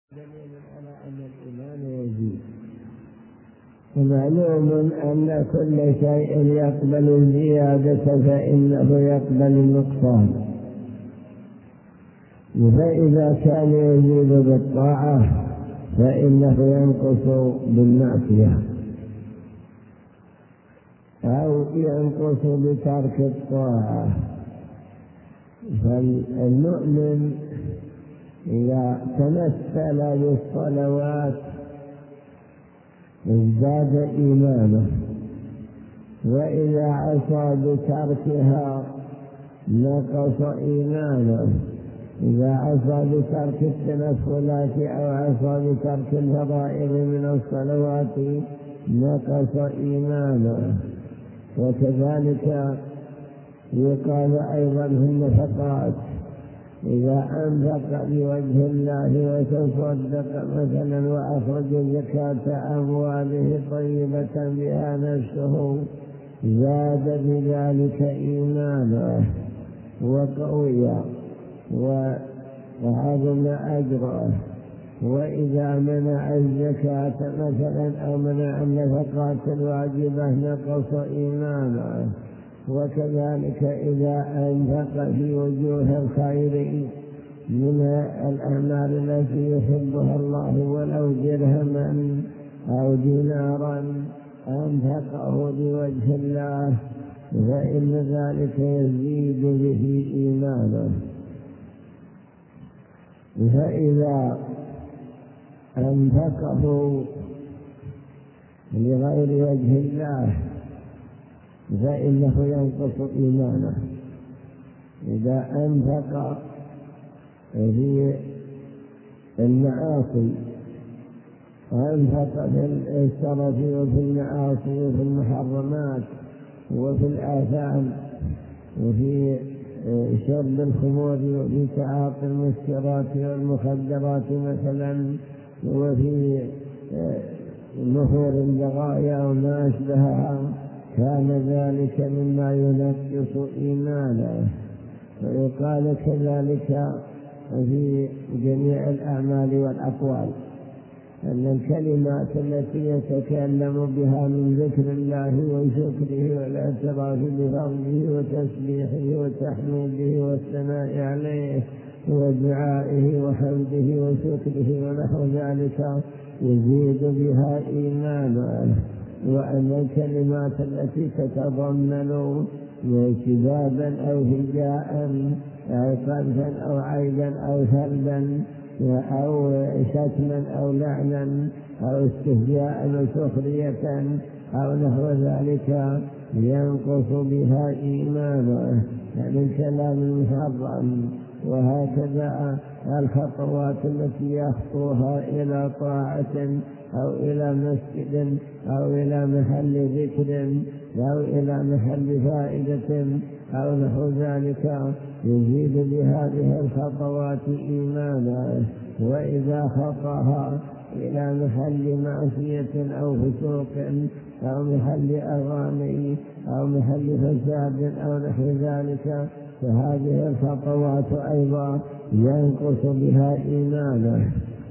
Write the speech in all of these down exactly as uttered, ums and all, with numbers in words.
دليل على أن الإيمان يزيد. ومعلوم أن كل شيء يقبل الزيادة فإنه يقبل النقصان، فإذا كان يزيد بالطاعة فإنه ينقص بالمعصية أو ينقص بترك الطاعة. فالمؤمن إذا تمثل بالصلوات ازداد إيمانه، وإذا عصى بتركها نقص إيمانه. إذا عصى بترك التنفلات أو عصى بترك الفرائض من الصلوات نقص إيمانه. وكذلك يقال أيضا في النفقات: إذا أنفق لوجه الله وتصدق مثلا وأخرج زكاة أمواله طيبة بها نفسه زاد بذلك إيمانه وقوي وعظم أجره. وإذا منع الزكاة مثلا أو منع النفقات الواجبة نقص إيمانه. وكذلك إذا أنفق في وجوه الخير من الأعمال التي يحبها الله ولو درهما أو دينارا أنفقه لوجه الله فإن ذلك يزيد به إيمانه. فإذا أنفقه لغير وجه الله فإنه ينقص إيمانه. إذا أنفق في المعاصي وأنفق في السرف وفي المعاصي وفي المحرمات وفي الآثام وفي شرب الخمور وفي تعاطي المسكرات والمخدرات مثلا وفي نفور البغايا وما أشبهها كان ذلك مما ينقص إيمانه. ويقال كذلك في جميع الأعمال والأقوال أن الكلمات التي يتكلم بها من ذكر الله وشكره والاعتراف بفضله وتسبيحه وتحميده والثناء عليه ودعائه وحمده وشكره ونحو ذلك يزيد بها إيمانه. وأن الكلمات التي تتضمن كذابا أو هجاء أو قذفا أو عيبا أو ثلبا أو شتما أو لعنا أو استهزاء وسخرية أو نحو ذلك ينقص بها إيمانه، يعني الكلام المحرم. وهكذا الخطوات التي يخطوها إلى طاعة أو إلى مسجد أو إلى محل ذكر أو إلى محل فائدة أو نحو ذلك يزيد بهذه الخطوات إيمانا. وإذا خطاها إلى محل معصية أو فسوق أو محل أغاني أو محل فساد أو نحو ذلك فهذه الخطوات أيضا ينقص بها إيمانه.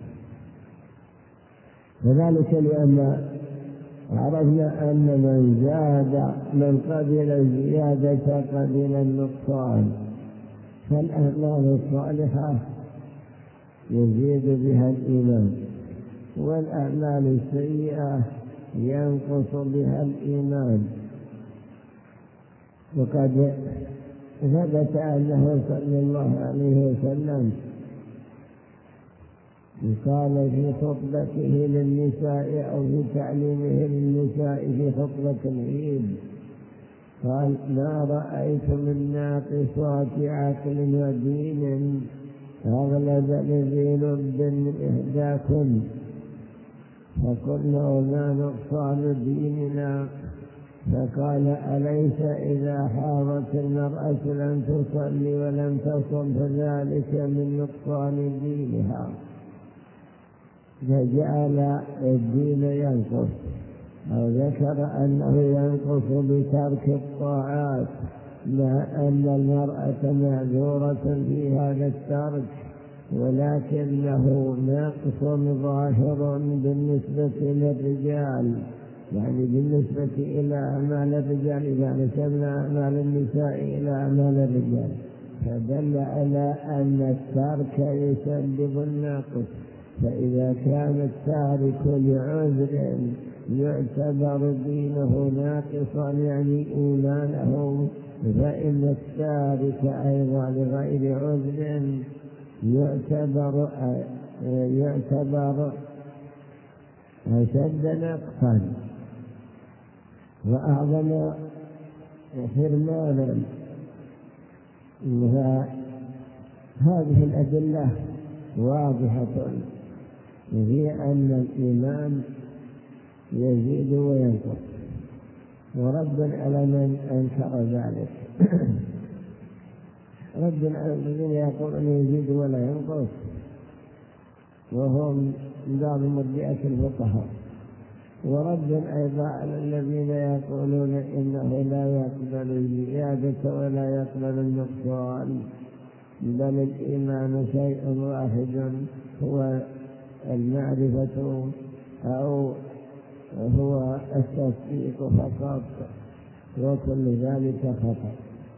وذلك لأن عرفنا أن من زاد من قبل الزيادة قبل النقصان. فالأعمال الصالحة يزيد بها الإيمان، والأعمال السيئة ينقص بها الإيمان. وقد ثبت أنه صلى الله عليه وسلم قال في خطبته للنساء أو في تعليمه للنساء في خطبة العيد قال: ما رأيت من ناقصات عقل ودين أغلب لذي لب من إحداكن. فقلنا: وما نقصان ديننا؟ فقال: أليس إذا حاضت المرأة لم تصلي ولم تصم فذلك من نقصان دينها؟ فجعل الدين ينقص، أو ذكر أنه ينقص بترك الطاعات، مع أن المرأة معذورة في هذا الترك ولكنه ناقص ظاهر بالنسبة للرجال، يعني بالنسبة إلى أعمال الرجال إذا نسبنا أعمال النساء إلى أعمال الرجال، فدل على أن التارك يسبب الناقص. فإذا كان التارك لعذر يعتبر دينه ناقصا يعني إيمانه، فإن التارك أيضا لغير عذر يعتبر يعتبر أشد نقصا وأعظم حرمانا. هذه الأدلة واضحة في أن الإيمان يزيد وينقص، ورد على من أنكر ذلك رد على الذين يقولون يزيد ولا ينقص، وهم بعض مرجئة الفقهاء، ورد أيضا على الذين يقولون إنه لا يقبل الزيادة ولا يقبل النقصان، بل الإيمان شيء واحد هو المعرفة أو هو التصديق فقط، وكل ذلك خطأ.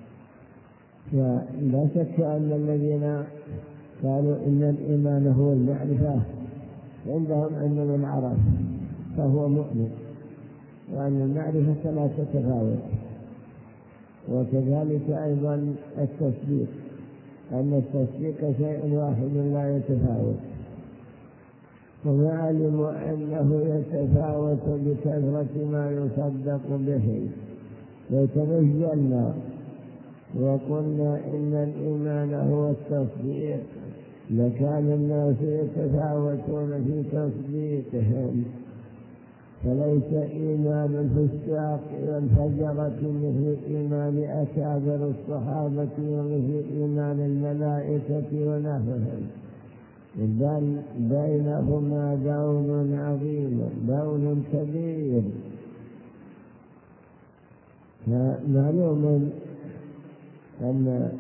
فلا شك أن الذين قالوا إن الإيمان هو المعرفة عندهم أن من عرف فهو مؤمن، وأن المعرفة لا تتفاوت، وكذلك أيضا التصديق، أن التصديق شيء واحد لا يتفاوت. وعلموا أنه يتفاوت بكثرة ما يصدق به. لو تنزلنا وقلنا إن الإيمان هو التصديق لكان الناس يتفاوتون في تصديقهم، فليس إيمان الفساق والفجرة مثل إيمان أكابر الصحابة ومثل إيمان الملائكة ونحوهم، بل بينهما دون عظيم، دون كبير. فمعلوم أن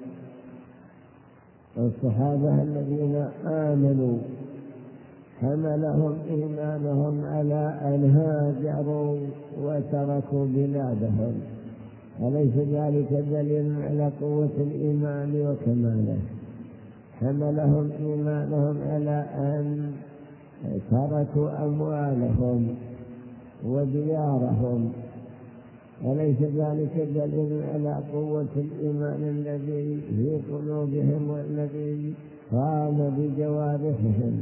الصحابة الذين آمنوا حملهم إيمانهم على أن هاجروا وتركوا بلادهم، أليس ذلك دليل على قوة الإيمان وكماله؟ حملهم إيمانهم على أن تركوا أموالهم وديارهم، أليس ذلك دليل على قوة الإيمان الذي في قلوبهم والذي قام بجوارحهم؟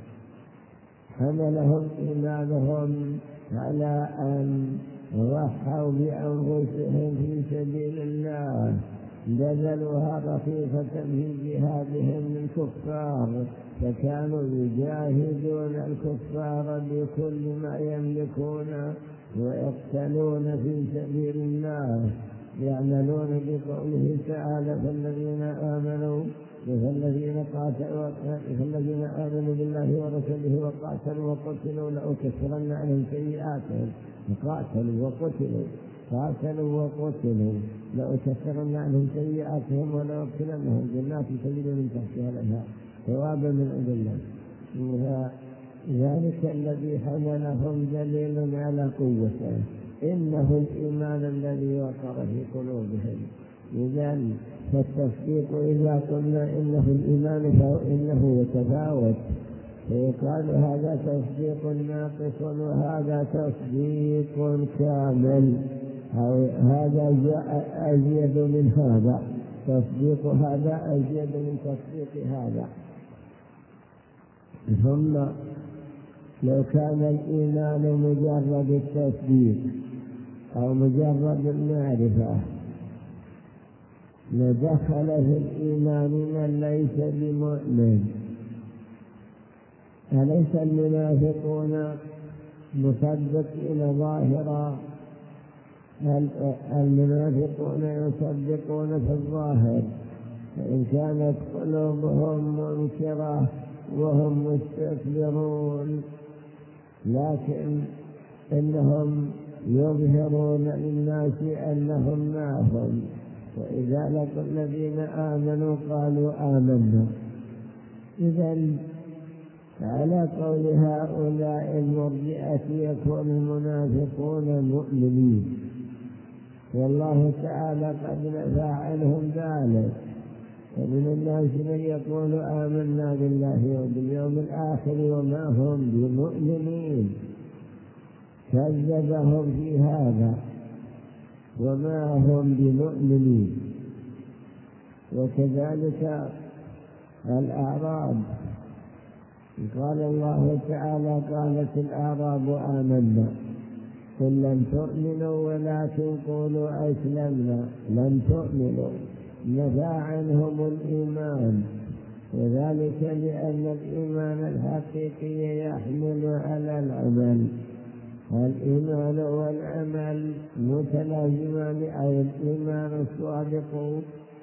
حملهم إيمانهم على أن ضحوا بأنفسهم في سبيل الله، بذلوها رخيصة في جهادهم للكفار، فكانوا يجاهدون الكفار بكل ما يملكون ويقتلون في سبيل الله، يعملون بقوله تعالى: فالذين آمنوا فالذين قاتلوا فالذين آمنوا بالله ورسوله وقاتلوا وقتلوا لأكفرن عنهم سيئاتهم. قاتلوا وقتلوا قاتلوا وقتلوا لأكفرن عنهم سيئاتهم ولأدخلنهم جنات تجري من تحتها الأنهار ثوابا من عند الله. ذلك الذي حملهم دليل على قوته، إنه الإيمان الذي وقر في قلوبهم. إذن فالتصديق إذا قلنا إنه الإيمان فإنه يتفاوت، فيقال هذا تصديق ناقص وهذا تصديق كامل، أو هذا أزيد من هذا، تصديق هذا أزيد من تصديق هذا. ثم لو كان الإيمان مجرد التصديق أو مجرد المعرفة لدخل في الإيمان من ليس بمؤمن. أليس المنافقون مصدقين ظاهرا؟ المنافقون يصدقون في الظاهر، فإن كانت قلوبهم منكرة وهم مستكبرون، لكن إنهم يظهرون للناس أنهم معهم، وإذا لقوا الذين آمنوا قالوا آمنا. إذن على قول هؤلاء المرجئة يكون المنافقون مؤمنين، والله تعالى قد نفى عنهم ذلك. ومن الناس من يقول آمنا بالله وباليوم الآخر وما هم بمؤمنين، كذبهم في هذا وما هم بمؤمنين. وكذلك الأعراب، قال الله تعالى قالت الأعراب آمنا قل لم تؤمنوا ولكن قولوا أسلمنا لم تؤمنوا، نفى عنهم الإيمان، وذلك لأن الإيمان الحقيقي يحمل على العمل. الإيمان والعمل متلازمان، أي الإيمان الصادق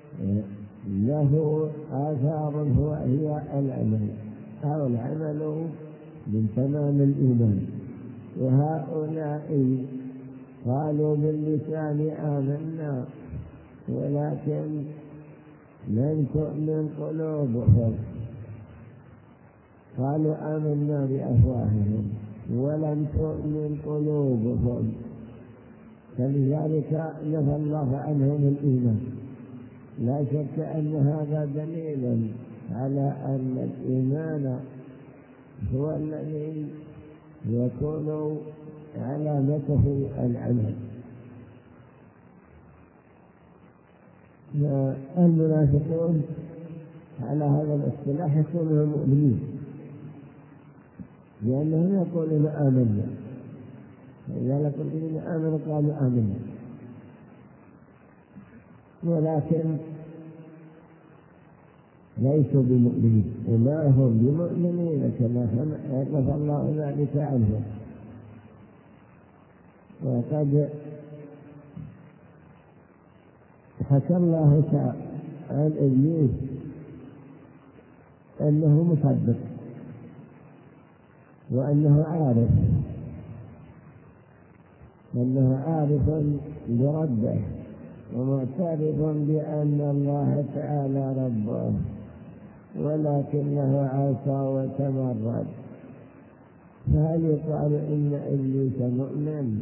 له آثار وهي العمل، أو العمل من تمام الإيمان. وهؤلاء قالوا باللسان آمنا ولكن لم تؤمن قلوبهم، قالوا آمنا بأفواههم ولم تؤمن قلوبهم، فلذلك نفى الله عنهم الإيمان. لا شك أن هذا دليل على أن الإيمان هو الذي يكون علامته العمل. المنافقون على هذا الاصطلاح يكونون مؤمنين، لأنهم يقولون آمنا، إذا لكم الذين آمنوا قالوا آمنا، ولكن ليسوا بمؤمنين وما هم بمؤمنين كما نفى الله ذلك عنهم. وقد حكى الله تعالى عن إبليس أنه مصدق وأنه عارف أنه عارف بربه ومعترف بأن الله تعالى ربه، ولكنه عصى وتمرد. فهل يقال إن إبليس مؤمن؟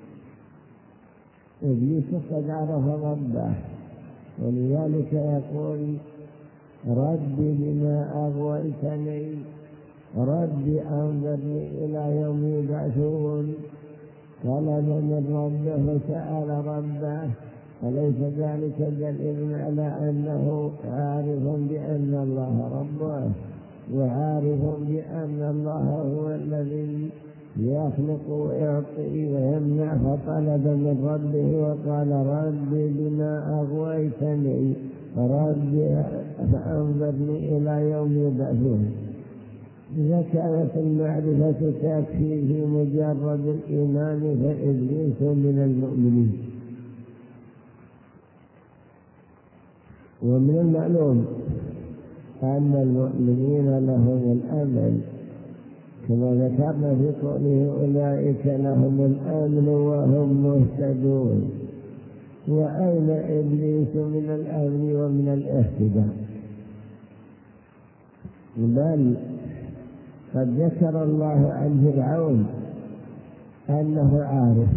إبليس قد عرف ربه، ولذلك يقول ربي بما أغويتني ربي أنظرني إلى يوم يبعثون. طلب من ربه سأل ربه، أليس ذلك دليل على أنه عارف بأن الله ربه وعارف بأن الله هو الذي يخلق ويعطي ويمنع؟ فطلب من ربه وقال ربي بما أغويتني ربي فأنظرني إلى يوم يبعثون. إذا كانت المعرفة تكفي في مجرد الإيمان فإبليس من المؤمنين. ومن المعلوم أن المؤمنين لهم الأمل، كما ذكرنا في قوله أولئك لهم الأمن وهم مهتدون. وأين إبليس من الأمن ومن الاهتداء؟ بل قد ذكر الله عن فرعون أنه عارف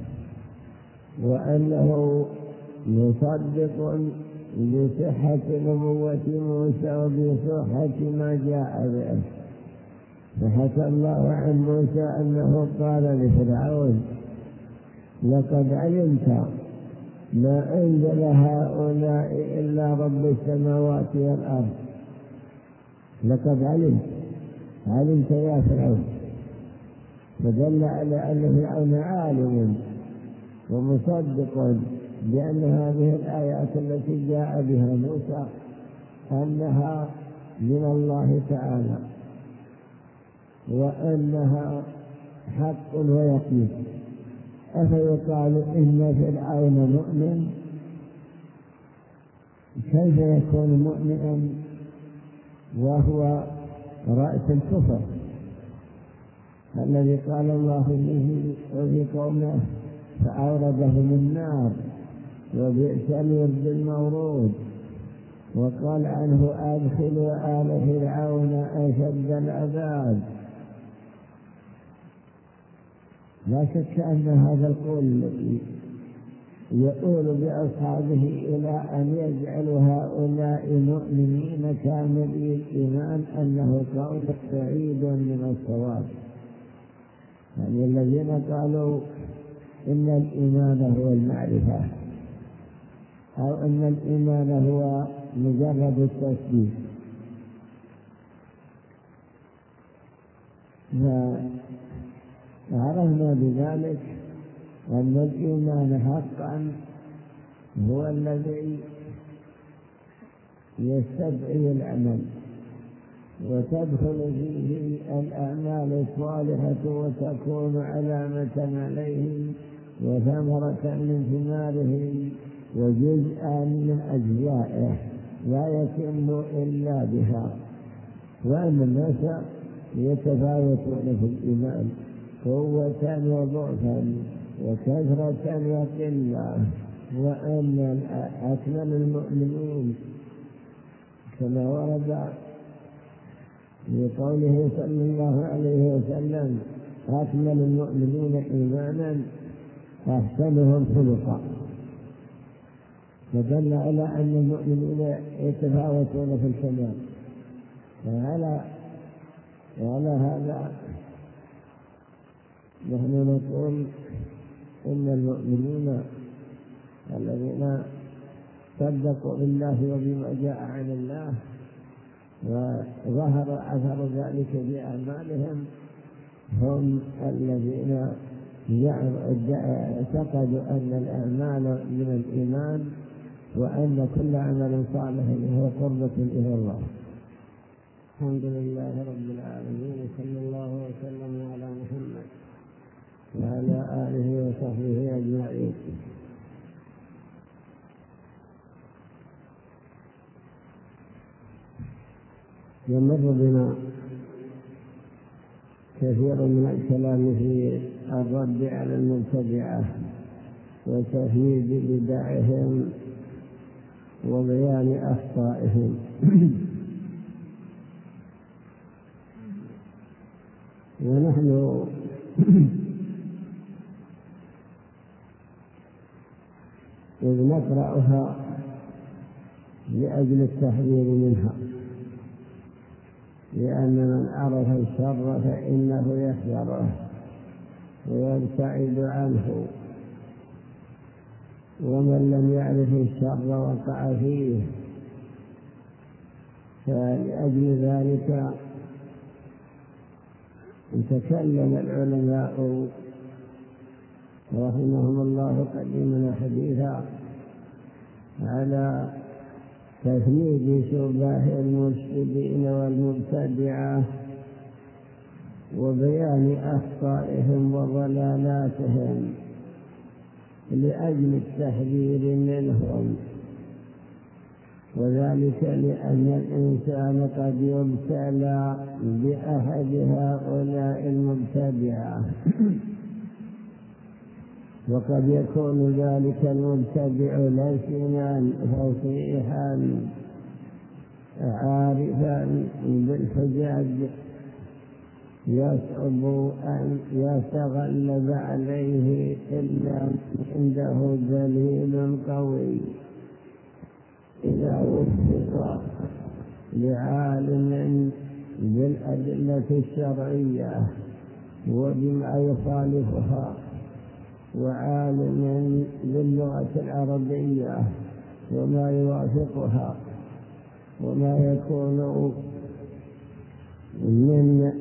وأنه مصدق بصحة نبوة موسى وبصحة ما جاء به. فحكى الله عن موسى أنه قال لفرعون لقد علمت ما أنزل هؤلاء إلا رب السماوات والأرض. لقد علمت، علمت يا فرعون، فدل على أن فرعون عالم ومصدق بأن هذه الآيات التي جاء بها موسى أنها من الله تعالى وأنها حق ويقين. أفيقال إن فرعون مؤمن؟ كيف يكون مؤمنا وهو رأس الكفر الذي قال الله به وفي قومه فأوردهم النار وبئس الورد المورود؟ وقال عنه أدخلوا آل فرعون أشد العذاب. لا شك أن هذا القول الذي يقول بأصحابه إلى أن يجعلوا هؤلاء مؤمنين كاملي الإيمان أنه قول بعيد من الصواب. يعني الذين قالوا إن الإيمان هو المعرفة أو أن الإيمان هو مجرد التصديق، فعرفنا بذلك أن الإيمان حقا هو الذي يستدعي العمل وتدخل فيه الأعمال الصالحة وتكون علامة عليه وثمرة من ثماره وجزءا من أجزائه لا يتم إلا بها. وأن الناس يتفاوتون في الإيمان قوة وضعفا وكثرة وقلة، وأن أكمل المؤمنين كما ورد في قوله صلى الله عليه وسلم أكمل المؤمنين إيمانا أحسنهم خلقا، فدل على أن المؤمنين يتفاوتون في الكمال. وعلى وعلى هذا نحن نقول إن المؤمنين الذين صدقوا بالله وبما جاء عن الله وظهر أثر ذلك بأعمالهم هم الذين اعتقدوا أن الأعمال من الإيمان وأن كل عمل صالح هو قربة إلى الله. الحمد لله رب العالمين، صلى الله وسلم على محمد وعلى آله وصحبه أجمعين. يمر بنا كثير من الكلام في الرد على المبتدعة وتفييد بدعهم وبيان أخطائهم. ونحن إذ نقرأها لأجل التحذير منها، لأن من عرف الشر فإنه يحذره ويبتعد عنه، ومن لم يعرف الشر وقع فيه. فلأجل ذلك تكلم العلماء رحمهم الله قديما حديثا على تفنيد شبه المفسدين والمبتدعة وبيان أخطائهم وضلالاتهم لأجل التحذير منهم، وذلك لأن الإنسان قد يبتلى بأحد هؤلاء المبتدعة، وقد يكون ذلك المبتدع لسنا فصيحا عارفا بالحجاج يصعب أن يتغلب عليه إلا عنده دليل قوي. إذا وفق لعالم بالأدلة الشرعية وبما يخالفها، وعالم باللغة العربية وما يوافقها، وما يكون من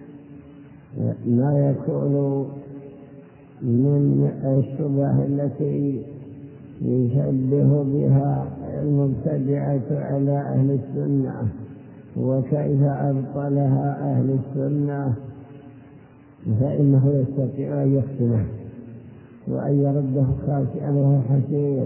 ما يكون من الشبه التي يشبه بها المبتدعة على أهل السنة وكيف أبطلها أهل السنة، فإنه يستطيع أن يختمه وأن يرده خاسئا وهو حسير.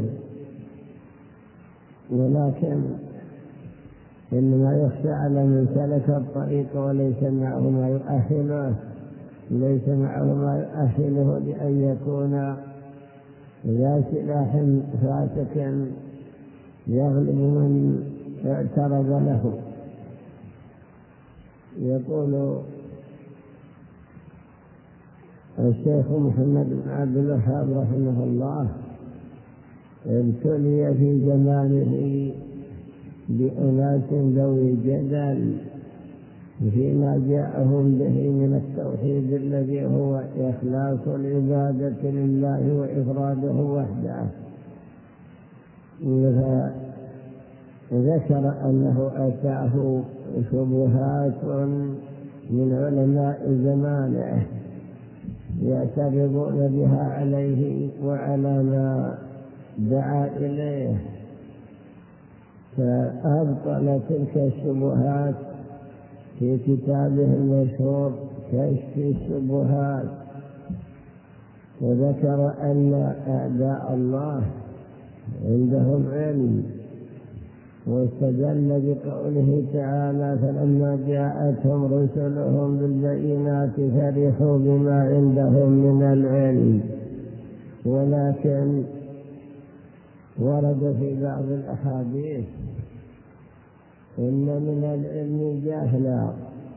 ولكن إنما يخشى على من سلك الطريق وليس معه ما يؤهله ليس معه ما يؤهله لأن يكون ذا سلاح فاتك يغلب من اعترض له. يقول الشيخ محمد بن عبد الوهاب رحمه الله: ابتلي في زمانه بأناس ذوي جدل فيما جاءهم به من التوحيد الذي هو إخلاص العبادة لله وإفراده وحده. ذكر أنه أتاه شبهات من علماء زمانه يعترضون بها عليه وعلى ما دعا إليه، فأبطل تلك الشبهات في كتابه المشهور كشف الشبهات، وذكر أن أعداء الله عندهم علم، واستدل بقوله تعالى: فلما جاءتهم رسلهم بالبينات فرحوا بما عندهم من العلم. ولكن ورد في بعض الأحاديث: إن من العلم جهلا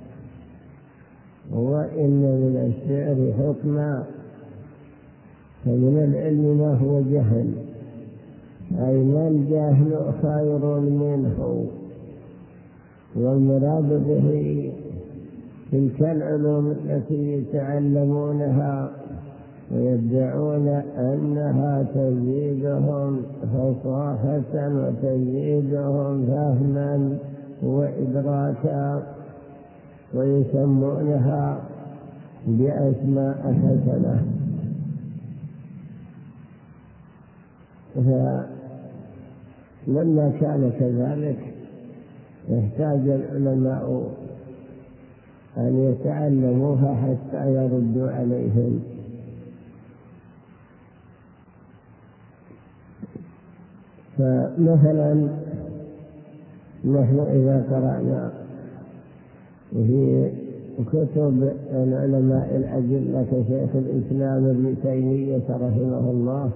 وإن من الشعر حكما. فمن العلم ما هو جهل، أي ما الجاهل خير منه، والمراد به تلك العلوم التي يتعلمونها ويدعون أنها تزيدهم فصاحة وتزيدهم فهما وإدراكا، ويسمونها بأسماء حسنة. فلما كان كذلك يحتاج العلماء أن يتعلموها حتى يردوا عليهم. فمثلا نحن إذا قرأنا في كتب العلماء الأجلة كشيخ الإسلام ابن تيمية رحمه الله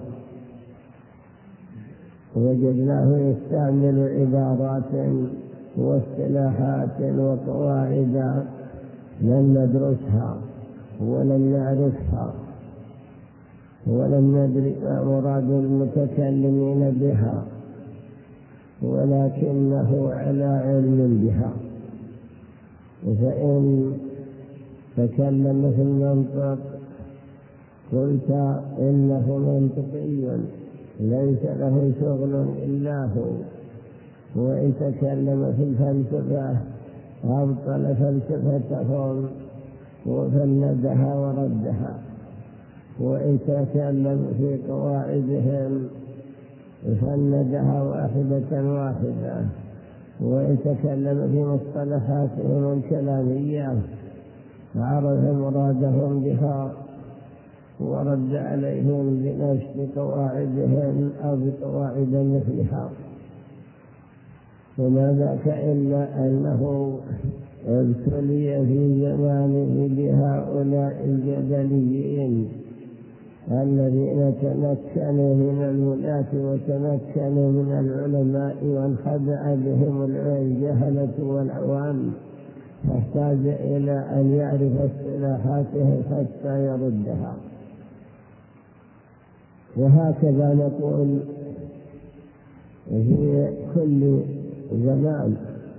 وجدناه يستعمل عبارات واصطلاحات وقواعد لم ندرسها ولم نعرفها ولم ندرك مراد المتكلمين بها، ولكنه على علم بها. فإن تكلم في المنطق قلت إنه منطقي ليس له شغل إلا هو، وإن تكلم في الفلسفة أبطل فلسفتهم وفندها وردها، وإن تكلم في قواعدهم فندها واحدة واحدة، وإن تكلم في مصطلحاتهم الكلامية عرف مرادهم بها ورد عليهم بنفس قواعدهم أو بقواعد مثلها. وما ذاك إلا أنه ابتلي في زمانه بهؤلاء الجدليين الذين تمكنوا من الولاة وتمكنوا من العلماء وانخدع بهم الجهلة والعوام، فاحتاج إلى أن يعرف اصطلاحاته حتى يردها. وهكذا نقول في كل زمان.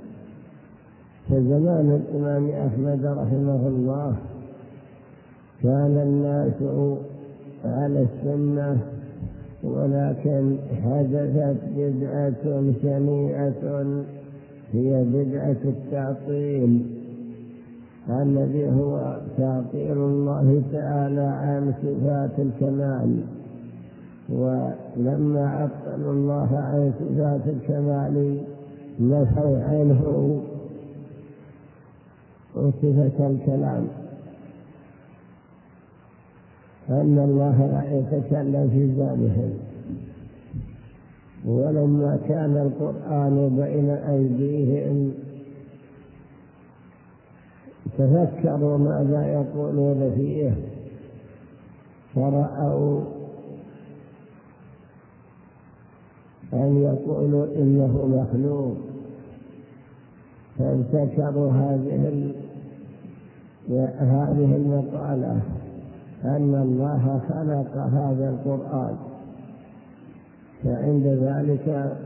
فزمان الإمام أحمد رحمه الله كان الناس على السنة، ولكن حدثت بدعة شنيعة هي بدعة التعطيل، الذي هو تعطيل الله تعالى عن صفات الكمال. ولما عطلوا الله عن صفات الكمال نفوا عنه صفة الكلام، أن الله لا يتكلم في ذاتهم. ولما كان القرآن بين أيديهم تفكروا ماذا يقولون فيه، فرأوا أن يقولوا إنه مخلوق فابتكروا هذه هذه المقالة أن الله خلق هذا القرآن. فعند ذلك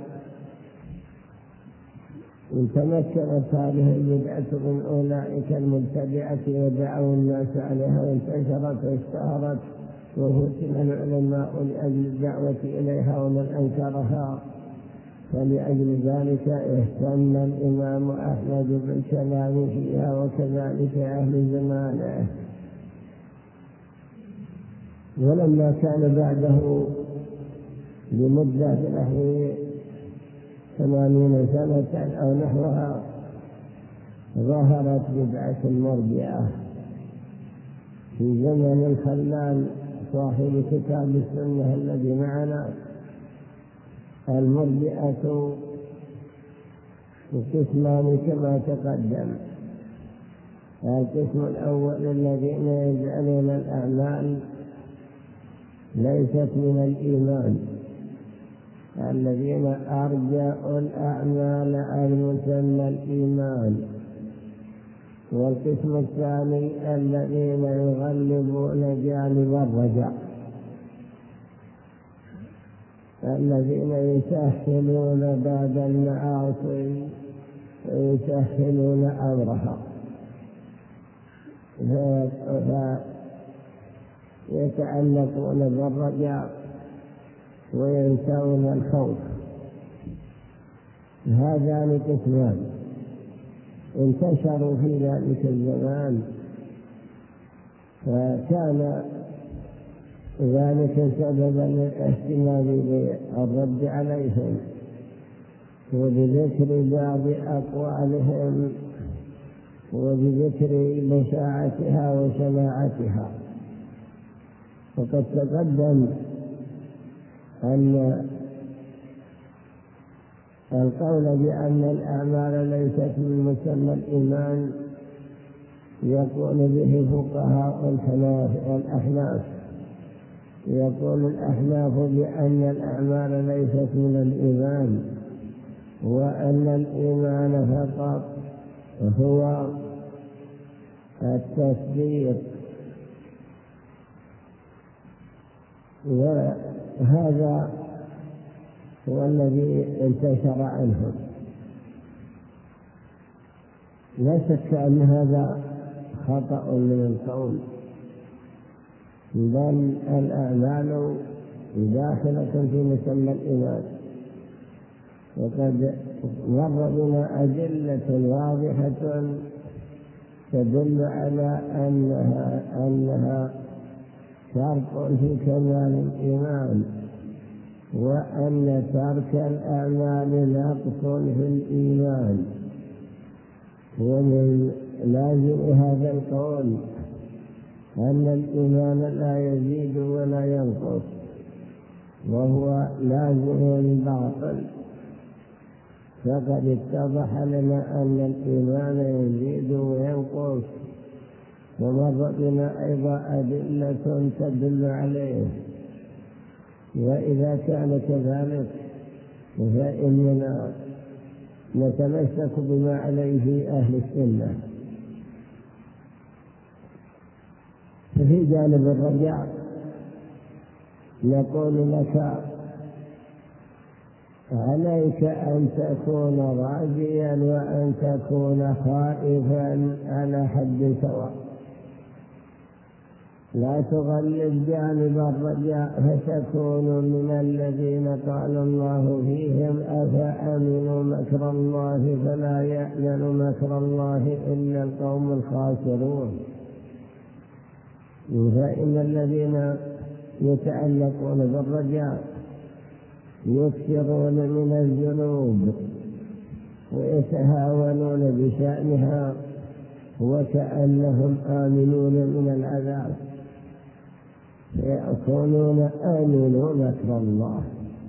تمكنت هذه البدعة من أولئك المبتدعة ودعوا الناس عليها وانتشرت واشتهرت وفتن العلماء لأجل الدعوة إليها ومن أنكرها. فلأجل ذلك اهتم الإمام أحمد بالكلام فيها وكذلك أهل زمانه. ولما كان بعده لمدة نحو ثمانين سنة أو نحوها ظهرت بدعة المرجئة في زمن الخلال صاحب كتاب السنة الذي معنا. المرجئة قسمان كما تقدم. القسم الأول الذين يجعلون الأعمال ليست من الإيمان، الذين أرجعوا الأعمال المسمى الإيمان. والقسم الثاني الذين يغلبون جانب الرجاء، الذين يسهلون بعد المعاصي ويسهلون أمرها، فيتعلقون بالرجاء وينسون الخوف. هذان قسمان انتشروا في ذلك الزمان، فكان ذلك سببا للاهتمام بالرد عليهم وبذكر بعض أقوالهم وبذكر بشاعتها وشناعتها. وقد تقدم أن القول بأن الأعمال ليست من مسمى الإيمان يقول به فقهاء الأحناف. يقول الأحناف بأن الأعمال ليست من الإيمان، وأن الإيمان فقط هو التصديق. وهذا هو الذي انتشر عنهم. لا شك أن هذا خطأ من القول، بل الأعمال داخلة في مسمى الإيمان. وقد مر بنا أدلة واضحة تدل على أنها أنها شرط في كمال الإيمان، وأن ترك الأعمال نقص في الإيمان. ومن لازم هذا القول أن الإيمان لا يزيد ولا ينقص، وهو لازم باطل. فقد اتضح لنا أن الإيمان يزيد وينقص، ومر بنا أيضا أدلة تدل عليه. وإذا كان كذلك فإننا نتمسك بما عليه أهل السنة. ففي جانب الرجاء نقول لك عليك أن تكون راجيا وأن تكون خائفا على حد سواء. لا تغلب جانب الرجاء فتكون من الذين قال الله فيهم أفأمنوا مكر الله فلا يأمن مكر الله إلا القوم الخاسرون. فإن الذين يتعلقون بالرجاء يكثرون من الذنوب ويتهاونون بشأنها وكأنهم آمنون من العذاب، فيكونون آمنوا مكر الله.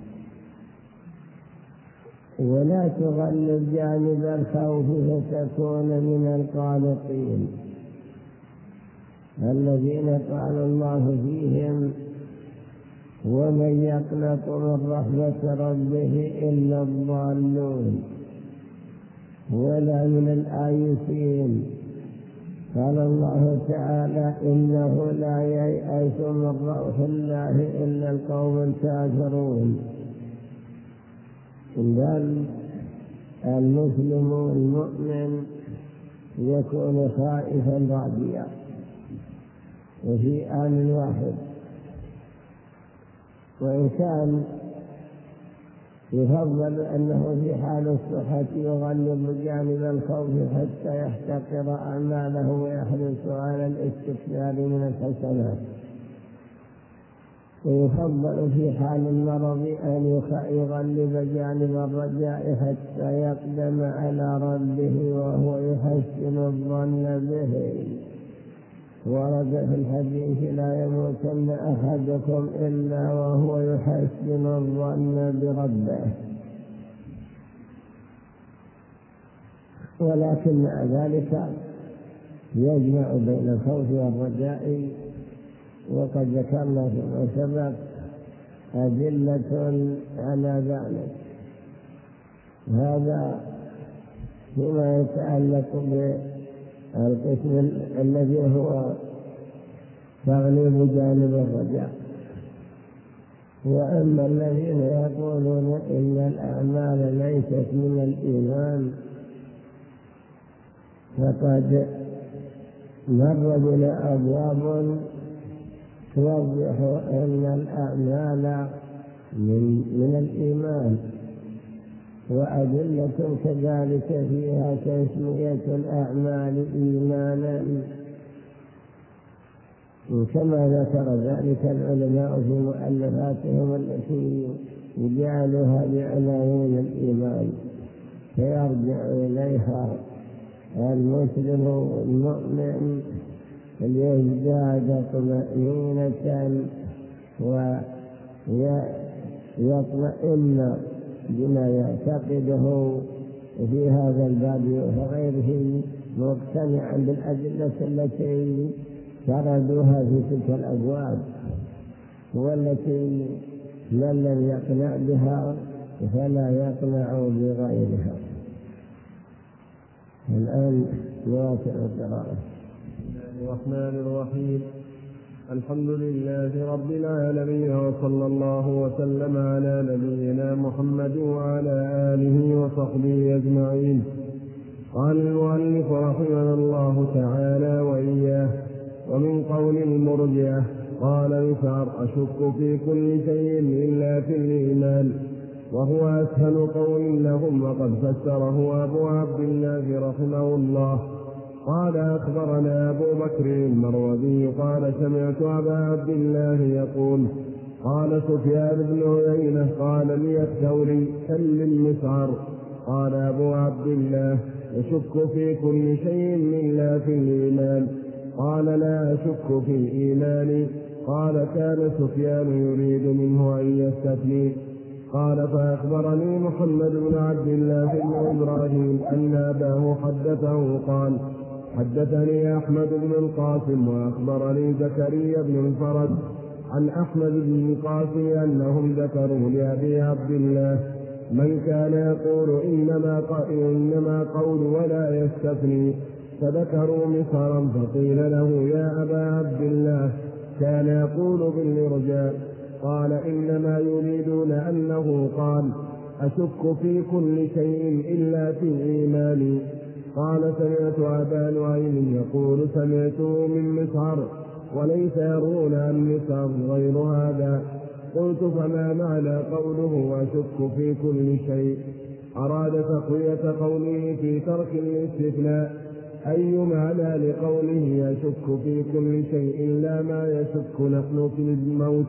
ولا تغلب جانب الخوف فتكون من القانطين، الذين قال الله فيهم ومن يقنط من رحمة ربه إلا الضالون. ولا من الآيسين. قال الله تعالى: إنه لا ييأس من روح الله إلا القوم الكافرون. بل المسلم المؤمن يكون خائفا راجيا وفي آن واحد، وإن كان يفضل أنه في حال الصحة يغلب جانب الخوف حتى يحتقر أعماله ويحرص على الاستكثار من الحسنات، ويفضل في حال المرض أن يغلب جانب الرجاء حتى يقدم على ربه وهو يحسن الظن به. ورد في الحديث: لا يموتن أحدكم إلا وهو يحسن الظن بربه. ولكن مع ذلك يجمع بين الخوف والرجاء، وقد ذكرنا فيما سبق أدلة على ذلك. هذا فيما يتعلق بالقسم الذي هو تغليب جانب الرجاء. وأما الذين يقولون إن الأعمال ليست من الإيمان فقد مر بنا أبواب توضح أن الأعمال من, من الإيمان، وأدلة كذلك فيها تسمية الأعمال إيمانا، كما ذكر ذلك العلماء في مؤلفاتهم التي جعلوها بعناوين الإيمان، فيرجع إليها المسلم المؤمن ليزداد طمأنينة ويطمئن بما يعتقده في هذا الباب وغيره، مقتنعا بالأدلة التي سردوها في تلك الأبواب، والتي من لم يقنع بها فلا يقنع بغيرها. الآن نواصل القراءة. الرحمن الرحيم. الحمد لله رب العالمين، وصلى الله وسلم على نبينا محمد وعلى آله وصحبه أجمعين. قال المؤلف رحمه الله تعالى: وإياه ومن قول المرجئة قال مسعر: أشك في كل شيء إلا في الإيمان، وهو أسهل قول لهم، وقد فسره أبو عبد الله رحمه الله. قال: أخبرنا أبو بكر المروزي قال: سمعت أبا عبد الله يقول: قال سفيان بن عيينة قال لي الثوري: كلم مسعر. قال أبو عبد الله: أشك في كل شيء إلا في الإيمان. قال: لا أشك في الإيمان. قال: كان سفيان يريد منه أن يستثني. قال: فأخبرني محمد بن عبد الله بن إبراهيم أن أباه حدثه قال: حدثني أحمد بن القاسم وأخبرني زكريا بن الفرج عن أحمد بن القاسم أنهم ذكروا لأبي عبد الله: من كان يقول إنما, إنما قول ولا يستثني. فذكروا مسعرا، فقيل له: يا أبا عبد الله، كان يقول بالإرجاء. قال: إنما يريدون أنه قال: أشك في كل شيء إلا في الإيمان. قال: سمعت أبا نعيم يقول: سمعته من مسعر، وليس يرون عن مسعر غير هذا. قلت: فما معنى قوله أشك في كل شيء؟ أراد تقوية قوله في ترك الاستثناء. أي معنى لقوله أشك في كل شيء لا ما يشك نحن في الموت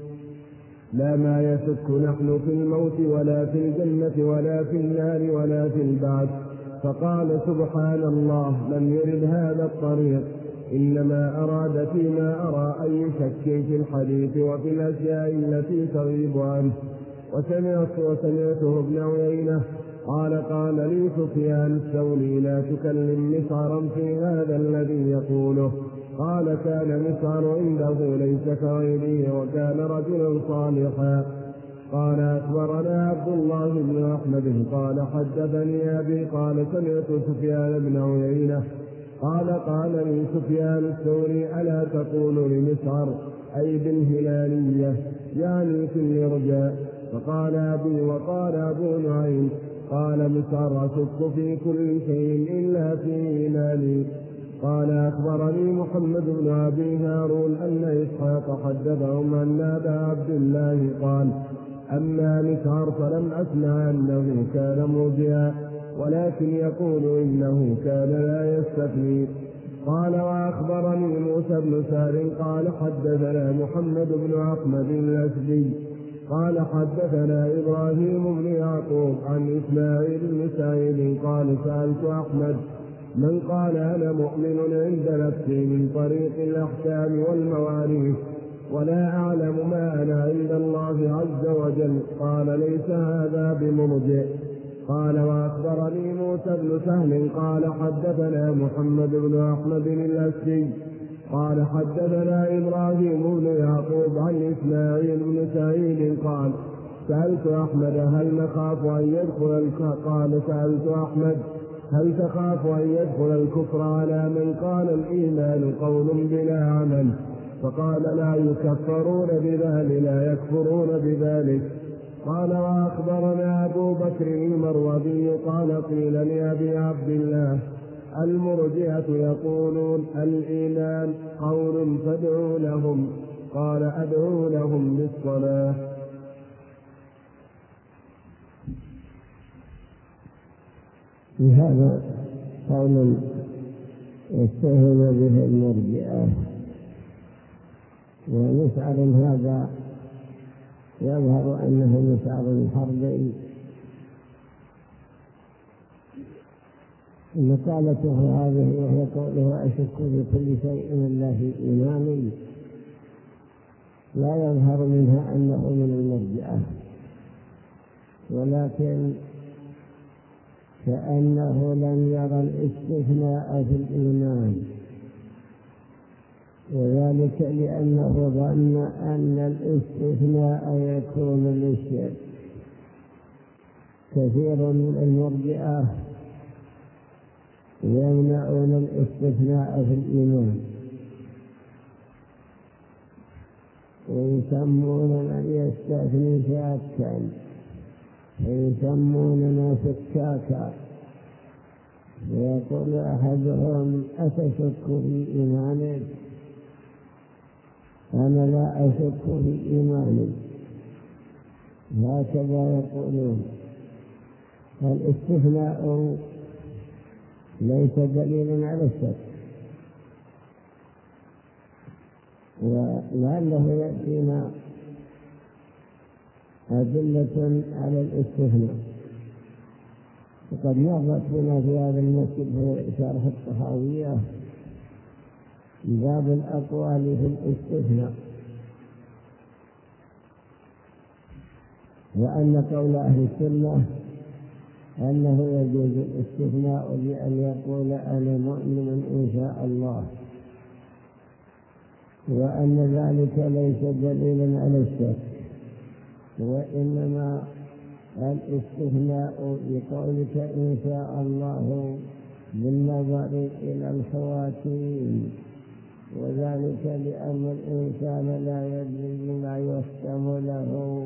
لا ما يشك نحن في الموت ولا في الجنة ولا في النار ولا في البعث. فقال: سبحان الله، لم يرد هذا الطريق، إنما أراد فيما أرى أي شك في الحديث وفي الأشياء التي تغيب عنه. وسمعت وسمعته ابن عيينة قال: قال لي سفيان الثوري: لا تكلم مسعرا في هذا الذي يقوله. قال: كان مسعر عنده ليس كغيره، وكان رجلا صالحا. قال أخبرنا عبد الله بن أحمد قال حدثني أبي قال سمعت سفيان بن عيينة قال قال لي سفيان الثوري ألا تقول لمسعر أي بالهلالية يعني في الإرجاء؟ فقال أبي وقال أبو نعيم قال مسعر أشك في كل شيء إلا في إيماني. قال أخبرني محمد بن أبي هارون أن إسحاق حدثهم أن أبا عبد الله قال أما مسعر فلم أسمع أنه كان مرجئا ولكن يقول إنه كان لا يستثني. قال وأخبرني موسى بن سار قال حدثنا محمد بن أحمد الأسدي قال حدثنا إبراهيم بن يعقوب عن إسماعيل بن سعيد قال سألت أحمد من قال أنا مؤمن عند نفسي من طريق الأحكام والمواريث ولا أعلم ما أنا عند الله عز وجل قال ليس هذا بمرجئ. قال وأخبرني موسى بن سهل قال حدثنا محمد بن أحمد الأسدي قال حدثنا إبراهيم بن يعقوب عن إسماعيل بن سعيد قال سألت أحمد هل نخاف أن يدخل قال سألت أحمد هل تخاف أن يدخل الكفر على من قال الإيمان قول بلا عمل؟ فقال لا يكفرون بذلك لا يكفرون بذلك. قال وأخبرنا أبو بكر المروذي قال قيل لأبي عبد الله المرجئة يقولون الإيمان قول فادعوا لهم قال أدعوا لهم بالصلاة. في هذا قول يتهم به المرجئة ومسعر هذا يظهر أنه مسعر الحربي مقالته هذه وهي قوله أشك في كل شيء إلا في إيماني لا يظهر منها أنه من المرجئة ولكن كأنه لم يرى الاستثناء في الإيمان وذلك لأنه ظن أن الاستثناء يكون للشرك. كثير من المرجئة يمنعون الاستثناء في الإيمان ويسمون من يستثني شاكا ويسموننا شكاكا ويقول أحدهم أتشك في إيمانك؟ أنا لا أشك في إيماني. هكذا يقولون. الاستثناء ليس دليلا على الشك ولعله يأتينا أدلة على الاستثناء. وقد مرت بنا في هذا المسجد في شرح الطحاوية باب الأقوال في الاستثناء وأن قول أهل السنة أنه يجوز الاستثناء بأن يقول أنا مؤمن إن شاء الله وأن ذلك ليس دليلا على الشك وإنما الاستثناء بقولك إن شاء الله بالنظر إلى الخواتيم وذلك لأن الإنسان لا يدري بما يختم له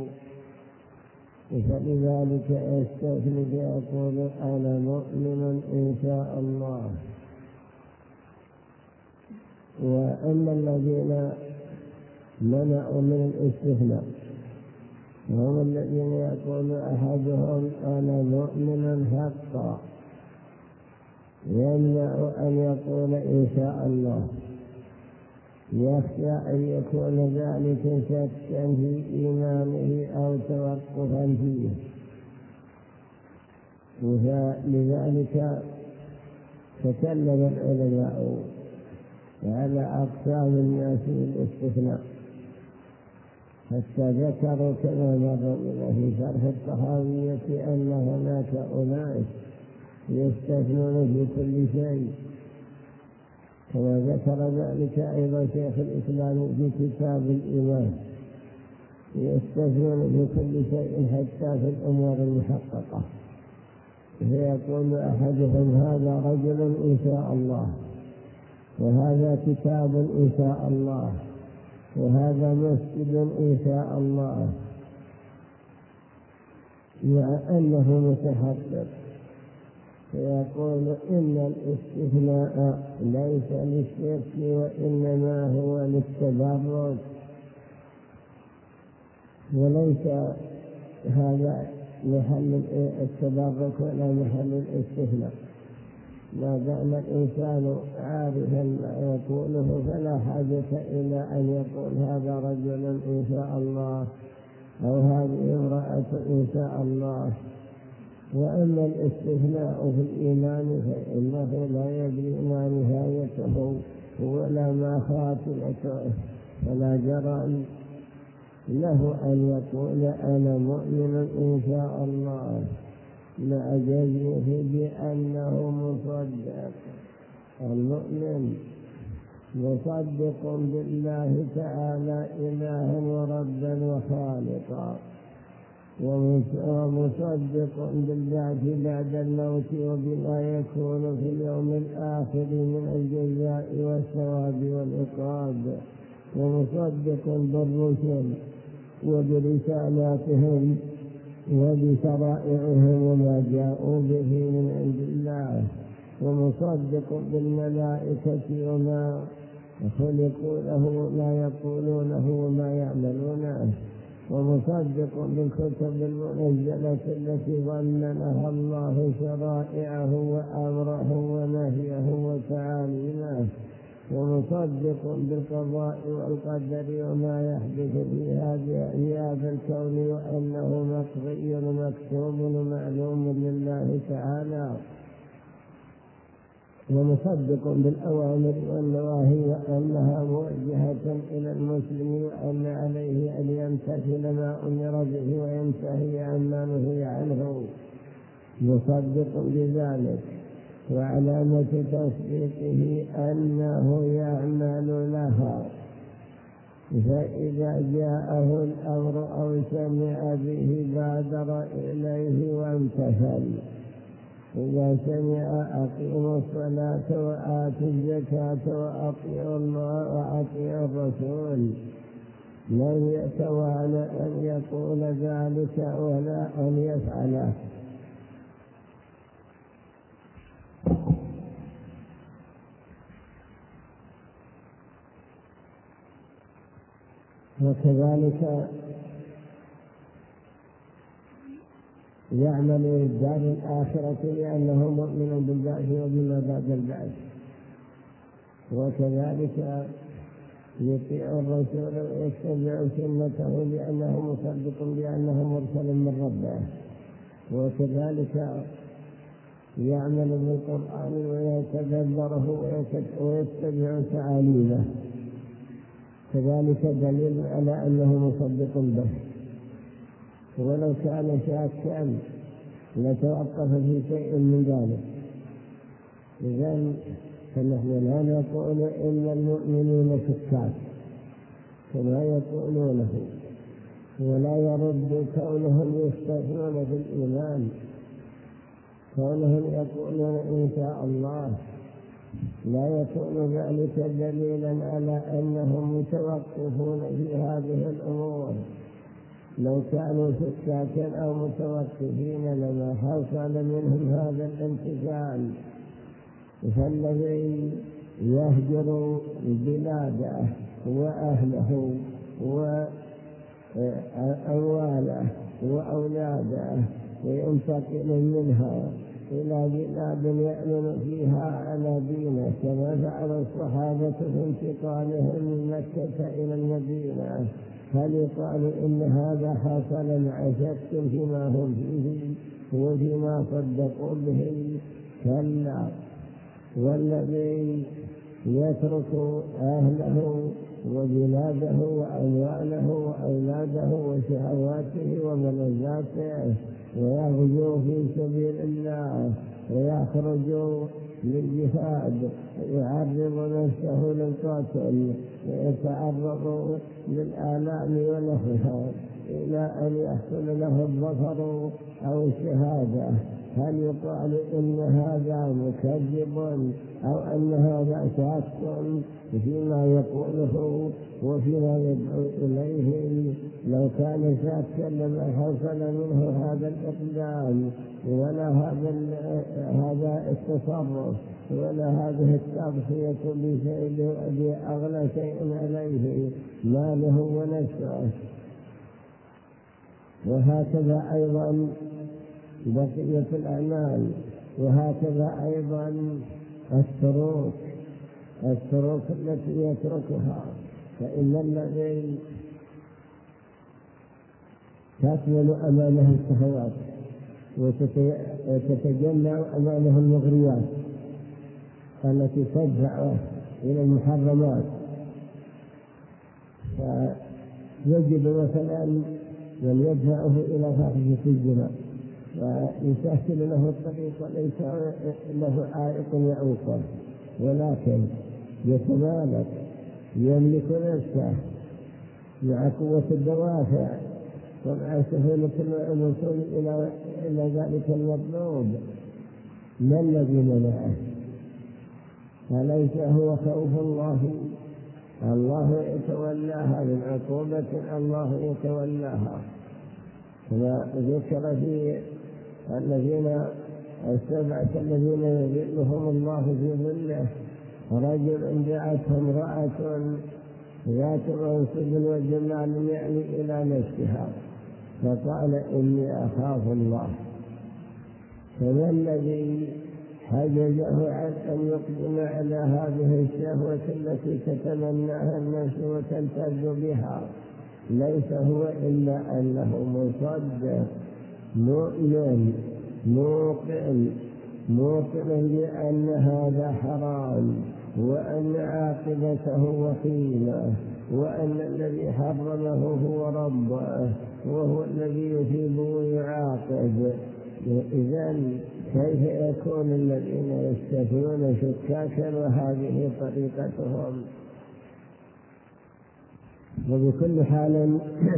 فلذلك يستثني يقول أنا مؤمن إن شاء الله. وأما الذين منعوا من الاستثناء هم الذين يقول أحدهم أنا مؤمن حقا يمنع أن يقول إن شاء الله يخشى أن يكون ذلك شكا في إيمانه أو توقفا فيه لذلك تكلم العلماء على أقسام الناس بالاستثناء حتى ذكروا كما مر في شرح الطحاوية أن هناك أناس يستثنون في كل شيء كما ذكر ذلك أيضا شيخ الإسلام في كتاب الإيمان يستثنون في كل شيء حتى في الأمور المحققة، فيقول أحدهم هذا رجل إن شاء الله، وهذا كتاب إن شاء الله، وهذا مسجد إن شاء الله، مع أنه متحقق. فيقول إن الاستثناء ليس للشرك وإنما هو للتبرك، وليس هذا محل التبرك ولا محل الاستثناء. ما دام الإنسان عارفا ما يقوله فلا حاجة إلى أن يقول هذا رجل إن شاء الله أو هذه امرأة إن شاء الله. وأما الاستثناء في الإيمان فإنه لا يدري ما نهايته ولا ما خاتمته، فلا جرى له أن يقول أنا مؤمن إن شاء الله مع جزمه بأنه مصدق. المؤمن مصدق بالله تعالى إلها وربا وخالقا، ومصدق بالبعث بعد الموت وبما يكون في اليوم الآخر من الجزاء والثواب والعقاب، ومصدق بالرسل وبرسالاتهم وبشرائعهم وما جاءوا به من عند الله، ومصدق بالملائكة وما خلقوا له وما يقولونه وما يعملونه، ومصدق بالكتب المنزلة التي ظننها الله شرائعه وأمره ونهيه وتعاليمه، ومصدق بالقضاء والقدر وما يحدث في هذا الكون وأنه مقضي مكتوب معلوم لله تعالى، ومصدق بالأوامر والنواهي وأنها موجهة إلى المسلم وأن عليه أن يمتثل ما أمر به وينتهي عما نهي عنه، مصدق بذلك. وعلامة تصديقه أنه يعمل لها، فإذا جاءه الأمر أو سمع به بادر إليه وامتثل. إذا سمع أقيموا الصلاة وآتوا الزكاة وأطيعوا الله وأطيعوا الرسول لن يتوانى أن يقول ذلك ولا أن يفعله. وكذلك يعمل للدار الآخرة لأنه مؤمن بالبعث وبما بعد البعث، وكذلك يطيع الرسول ويتبع سنته لأنه مصدق بأنه مرسل من ربه، وكذلك يعمل بالقرآن ويتدبره ويتبع تعاليمه، كذلك دليل على أنه مصدق به. ولو كان شاكا لتوقف في شيء من ذلك. إذن فنحن لا نقول إن المؤمنين شكاك كما يقولونه، ولا يرد كونهم يستثنون في الإيمان، كونهم يقولون إن شاء الله لا يكون ذلك دليلا على أنهم متوقفون في هذه الأمور. لو كانوا شكاكا أو متوقفين لما حصل منهم هذا الامتثال. فالذي يهجر بلاده وأهله وأمواله وأولاده وينتقل منها إلى بلاد يأمن فيها على دينه كما فعل الصحابة في انتقالهم من مكة إلى المدينة، هل يقال إن هذا حصل مع شك فيما هم فيه وفيما صدقوا به؟ كلا. والذي يترك أهله وبلاده وأمواله وأولاده وشهواته وملذاته ويغزو في سبيل الله ويخرج للجهاد، يعرض نفسه للقتل، ويتعرض للآلام ونحوها إلى أن يحصل له الظفر أو الشهادة، هل يقال إن هذا مكذب أو أن هذا شاك فيما يقوله وفيما يدعو إليه؟ لو كان شاكا لما حصل منه هذا الإقدام ولا هذا هذا التصرف ولا هذه التضحية بشيء بأغلى شيء عليه ماله ونفسه. وهكذا أيضا بقية الأعمال، وهكذا أيضا التروك التروك التي يتركها، فإن الذي تكمل أمامه الشهوات وتتجمع أمامه المغريات التي تدفعه إلى المحرمات، فيجب مثلا من يدفعه إلى فاحشة الزنا ويسهل له الطريق وليس له عائق يعوقه، ولكن يتمالك يملك نفسه مع قوة الدوافع ومع سهولة الوصول إلى إلى ذلك المطلوب. ما الذي منعه؟ فليس هو خوف الله، الله يتولاها من عقوبة الله يتولاها. كما ذكر في الذين السبعة الذين يظلهم الله في ظله رجل دعته امرأة ذات منصب وجمال يعني إلى نفسها فقال إني أخاف الله، فما الذي حجزه عن أن يقدم على هذه الشهوة التي تتمناها النفس وتلتذ بها؟ ليس هو إلا أنه مصدق مؤمن موقن موقن بأن هذا حرام وأن عاقبته وخيمة وأن الذي حرمه هو ربه وهو الذي يثيب ويعاقب. إذن كيف يكون الذين يستثنون شكاكا وهذه طريقتهم؟ وبكل حال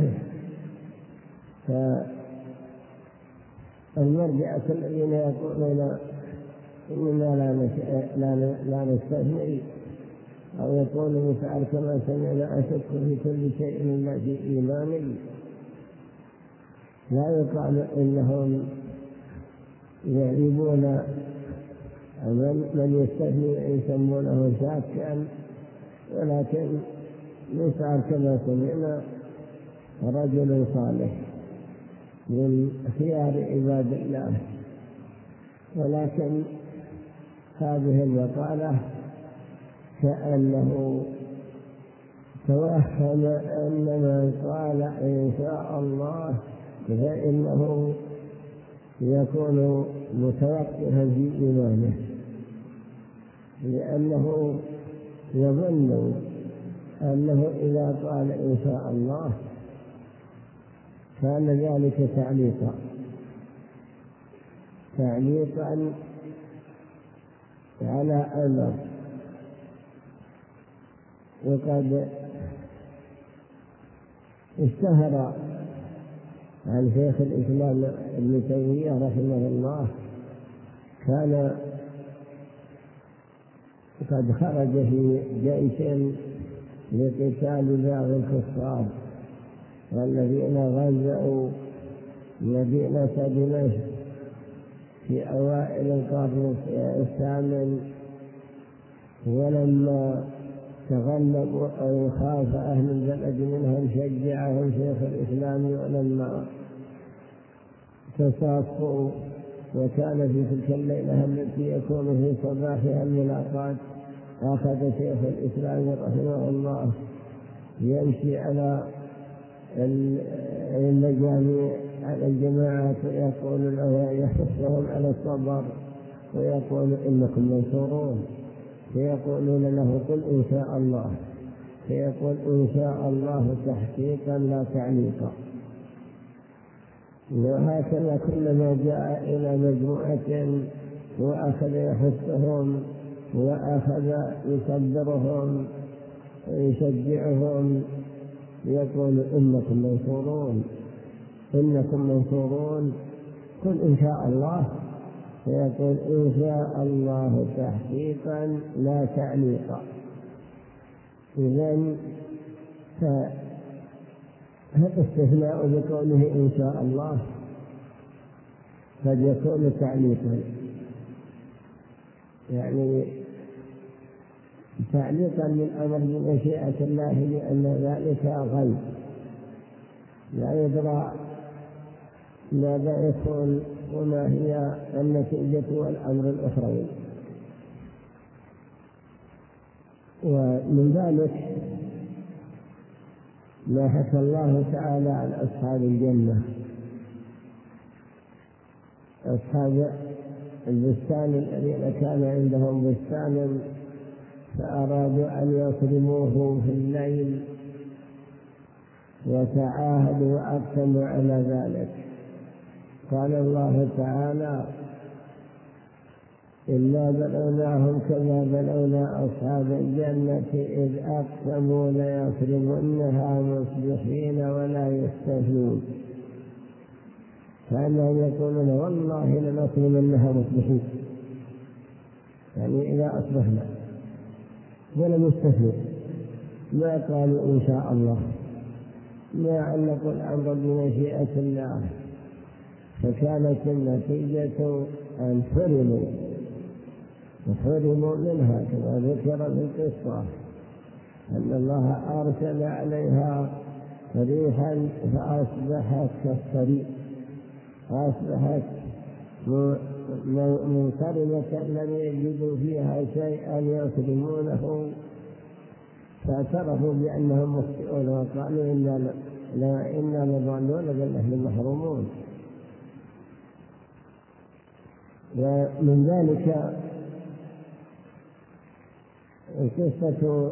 فالمرجعة الذين يقولون إننا لا نستثني أو يقولون نفعل كما سمعنا أشك في كل شيء إلا في إيماني، لا يقال إنهم يعيبون من يستثني يسمونه شاكا، ولكن نفعل كما سمعنا رجل صالح من خيار عباد الله. ولكن هذه المقالة كأنه توهم أن من قال إن شاء الله فإنه يكون متوقفا في إيمانه، لأنه يظن أنه إذا قال إن شاء الله كان ذلك تعليقا تعليقا على أمر. وقد اشتهر عن شيخ الإسلام ابن تيمية رحمه الله كان قد خرج في جيش لقتال بعض الكفار والذين غزوا مدينة دمشق في أوائل القرن الثامن، ولما تغلبوا أو خاف أهل البلد منهم شجعهم شيخ الإسلام، ولما تصافوا وكان في تلك الليلة التي يكون في صباحها الملاقات أخذ شيخ الإسلام رحمه الله يمشي على المجامع على الجماعات ويقول له يحثهم على الصبر ويقول إنكم منصورون، فيقولون له قل إن شاء الله، فيقول إن شاء الله تحقيقا لا تعليقا. وهكذا كلما جاء إلى مجموعة وأخذ يحثهم وأخذ يصبرهم ويشجعهم، يقول إنكم منصورون إنكم منصورون قل إن شاء الله، فيقول إن شاء الله تحقيقا لا تعليقا. إذن فالاستثناء بقوله إن شاء الله قد يكون تعليقا، يعني تعليقا للأمر بمشيئة الله، لأن ذلك غيب لا يدرى ماذا يكون وما هي النتيجة والأمر الأخروي. ومن ذلك ما حكى الله تعالى عن أصحاب الجنة، أصحاب البستان الذين كان عندهم بستان فأرادوا أن يصرموه في الليل وتعاهدوا وأقسموا على ذلك. قال الله تعالى إنا بلوناهم كما بلونا أصحاب الجنة إذ أقسموا ليصرمنها مصبحين ولا يستثنون، كأنهم يقولون والله لنصرمنها مصبحين، يعني إذا أصبحنا، ولم يستثنوا، ما قالوا إن شاء الله، ما علقوا الأمر بمشيئة الله، فكانت النتيجة أن حرموا وحرموا منها كما ذكر في القصة أن الله أرسل عليها ريحا فأصبحت كالصريم، أصبحت منصرمة لم يجدوا فيها شيئا يصرمونه، فاعترفوا بأنهم مخطئون وقالوا إنا إنا لضالون بل نحن محرومون. ومن ذلك قصة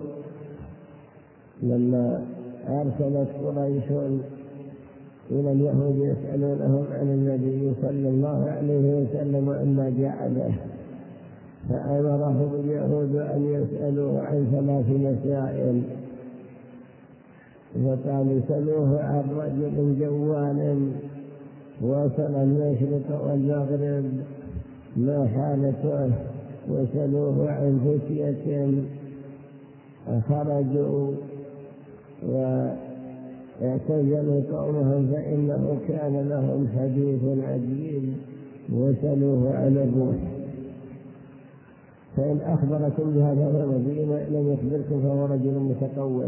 لما أرسلت قريش إلى اليهود يسألونهم عن النبي صلى الله عليه وسلم وأما جاء به، فأمرهم اليهود أن يسألوه عن ثلاث مسائل، فقالوا سألوه عن رجل جوال وصل المشرق والمغرب ما حالته، وسألوه عن فتية خرجوا واعتزلوا قومهم فإنه كان لهم حديث عجيب، وسألوه عن الروح، فإن أخبركم بهذا فهو نبي، وإن لم يخبركم فهو رجل متقول.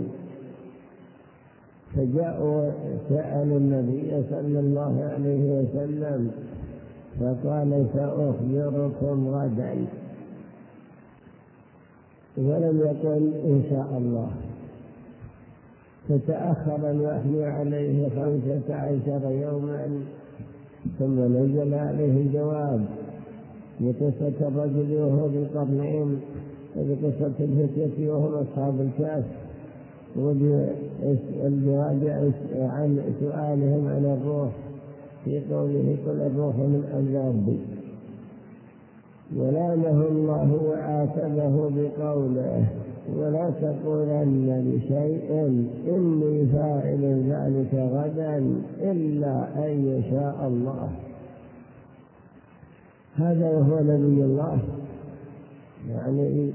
فجاءوا سألوا النبي صلى الله عليه وسلم فقال سأخبركم غدا، ولم يقل إن شاء الله. فتأخر الوحي عليه خمسة عشر يوما، ثم نزل عليه الجواب بقصة الرجل وهو بالقرنين، وبقصة الفتية وهم أصحاب الكهف، وبالجواب عن سؤالهم عن الروح في قوله قل الروح من أمر ربي. ولعنه الله وعاتبه بقوله ولا تقولن لشيء إني فاعل ذلك غدا إلا أن يشاء الله. هذا وهو نبي الله، يعني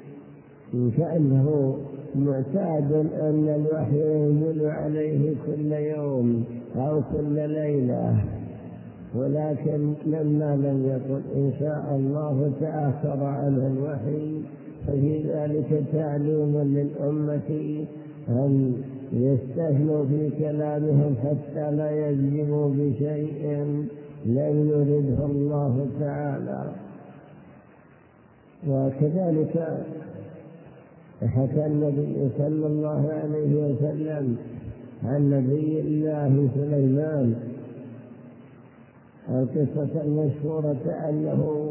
كأنه معتاد أن الوحي ينزل عليه كل يوم أو كل ليلة، ولكن لما لم يقل إن شاء الله تأخر عنه الوحي، ففي ذلك تعليم للأمة أن يستهنوا في كلامهم حتى لا يجزموا بشيء لم يرده الله تعالى. وكذلك حكى النبي صلى الله عليه وسلم عن نبي الله سليمان القصة المشهورة أنه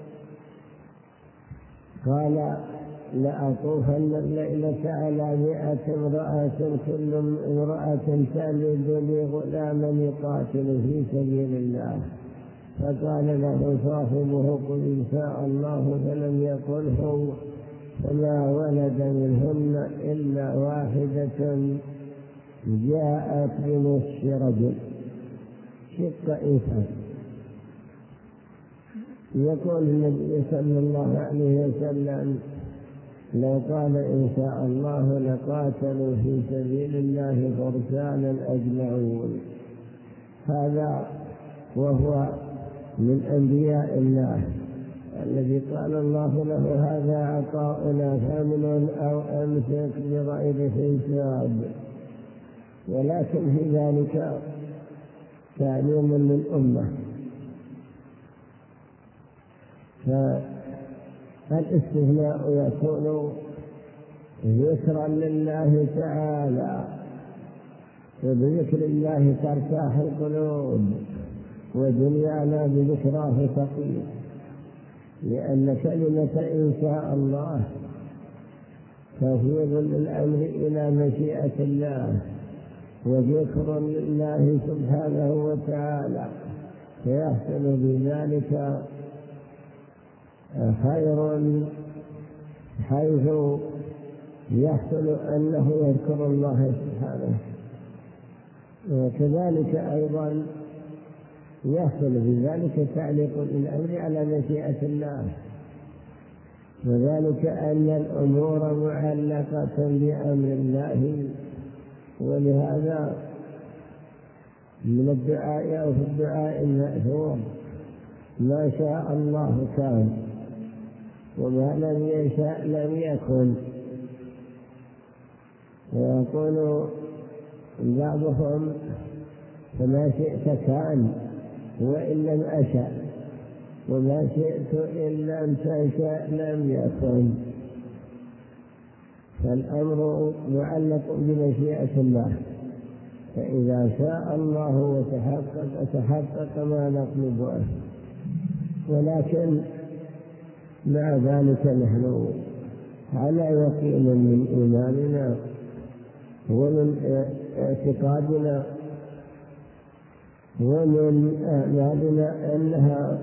قال لأطوفن الليلة على مئة امرأة كل امرأة تلد لي غلاما يقاتل في سبيل الله، فقال له صاحبه قل إن شاء الله، فلم يقله، فما ولد منهن إلا واحدة جاءت بنصف رجل، شق إنسان. يقول النبي صلى الله عليه وسلم لو قال إن شاء الله لقاتلوا في سبيل الله فرسانا أجمعون. هذا وهو من أنبياء الله الذي قال الله له هذا عطاؤنا فامنن أو أمسك بغير حساب، ولكن في ذلك تعليم للأمة. فالاستثناء يكون ذكرا لله تعالى، وبذكر الله ترتاح القلوب، ودنيانا بذكراه تقيم، لأن كلمة إن شاء الله تفويض للأمر إلى مشيئة الله، وذكر لله سبحانه وتعالى، فيحصل بذلك خير، حيث يحصل أنه يذكر الله سبحانه. وكذلك أيضا يحصل بذلك تعليق الأمر على مشيئة الله، وذلك أن الأمور معلقة بأمر الله. ولهذا من الدعاء أو في الدعاء المأثور ما شاء الله كان، وما لم يشاء لم يكن. ويقول بعضهم فما شئت كان وإن لم أشأ، وما شئت إن لم تشأ لم يكن. فالأمر معلق بمشيئة الله، فإذا شاء الله وتحقق تحقق ما نطلبه. ولكن مع ذلك نحن على يقين من إيماننا ومن اعتقادنا ومن أعمالنا أنها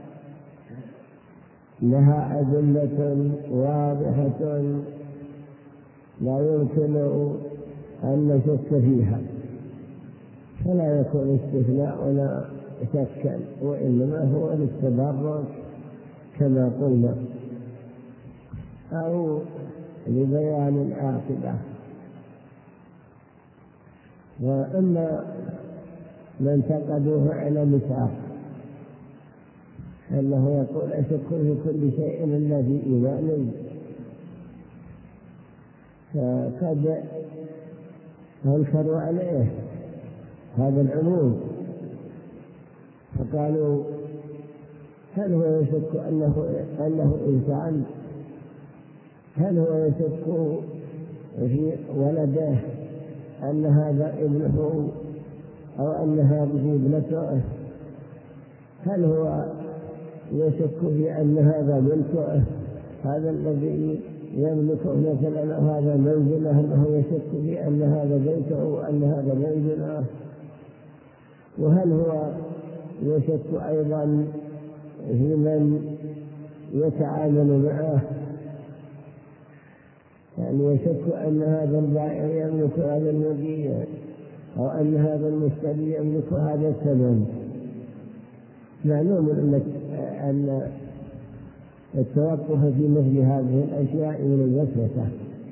لها أدلة واضحة لا يمكن أن نشك فيها، فلا يكون استثناؤنا شكا، وإنما هو للتبرك كما قلنا، أو لبيان العاقبة. وأما من تقدوه على مثال أنه يقول أشك في كل شيء إلا في إيماني، فقد أنكروا عليه هذا العموم، فقالوا هل هو يشك أنه, أنه إنسان؟ هل هو يشك في ولده أن هذا ابنه أو أن هذه ابنته؟ هل هو يشك في أن هذا ملكه، هذا الذي يملكه مثلا هذا منزله، أنه يشك في أن هذا بيته وأن هذا منزله؟ وهل هو يشك أيضا في من يتعامل معه، يعني يشك أن هذا البائع يملك هذا المبيع، أو أن هذا المشتري يملك هذا الثمن؟ معلوم أن التوقف في مثل هذه الأشياء من الوسوسة.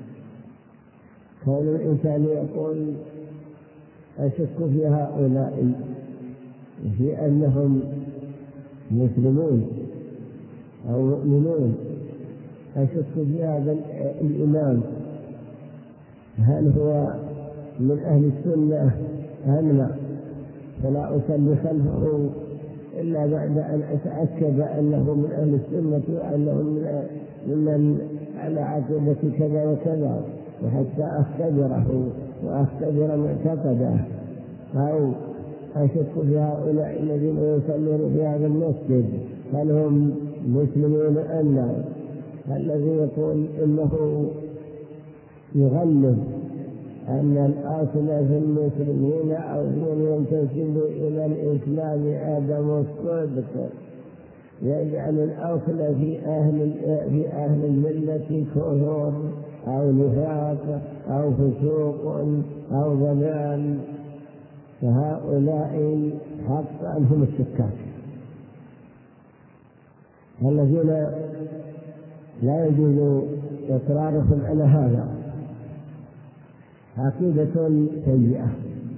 كون الإنسان يقول أشك في هؤلاء في أنهم مسلمون أو مؤمنون، أشك في هذا الإمام هل هو من أهل السنة أم لا، فلا أصلي خلفه إلا بعد أن أتأكد أنه من أهل السنة وأنه ممن على عقيدة كذا وكذا، وحتى أختبره وأختبر معتقده. أو أشك في هؤلاء الذين يصلون في هذا المسجد هل هم مسلمون أم لا. الذي يقول إنه يغلب أن الأصل في المسلمين أو من ينتسب إلى الإسلام عدم الصدق، يجعل الأصل في أهل في أهل الملة كفر أو نفاق أو فسوق أو ضلال، فهؤلاء حقا هم الشكاك الذين لا يجوز إقرارهم على هذا. عقيدة سيئة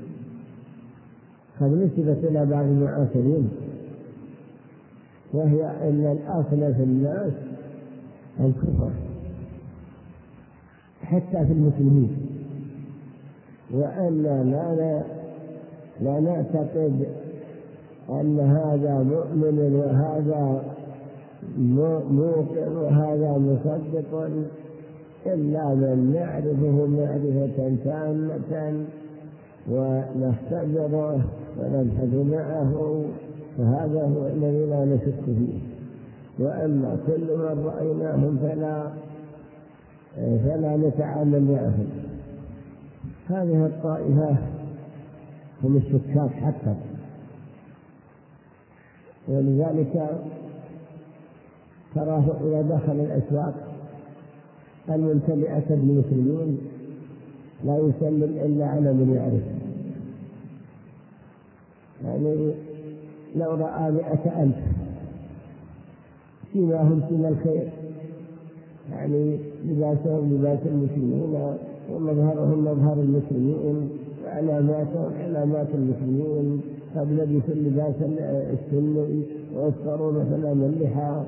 قد نسبت إلى بعض المعاصرين، وهي أن الأصل في الناس الكفر حتى في المسلمين، وأن لا لا نعتقد أن هذا مؤمن وهذا موقن وهذا مصدق إلا من نعرفه معرفة تامة ونختبره ونبحث معه، فهذا هو الذي لا نشك فيه. وأما كل من رأيناهم فلا فلا نتعامل معهم. هذه الطائفة هم الشكاك حتى، ولذلك تراه إذا دخل الأسواق الممتلئة بالمسلمين لا يسلم إلا على من يعرف. يعني لو رأى مئة ألف سيماهم سيم الخير، يعني لباسهم لباس المسلمين ومظهرهم مظهر المسلمين وعلاماتهم علامات المسلمين، قد لبسوا اللباس السني ويفطرون مثلا اللحى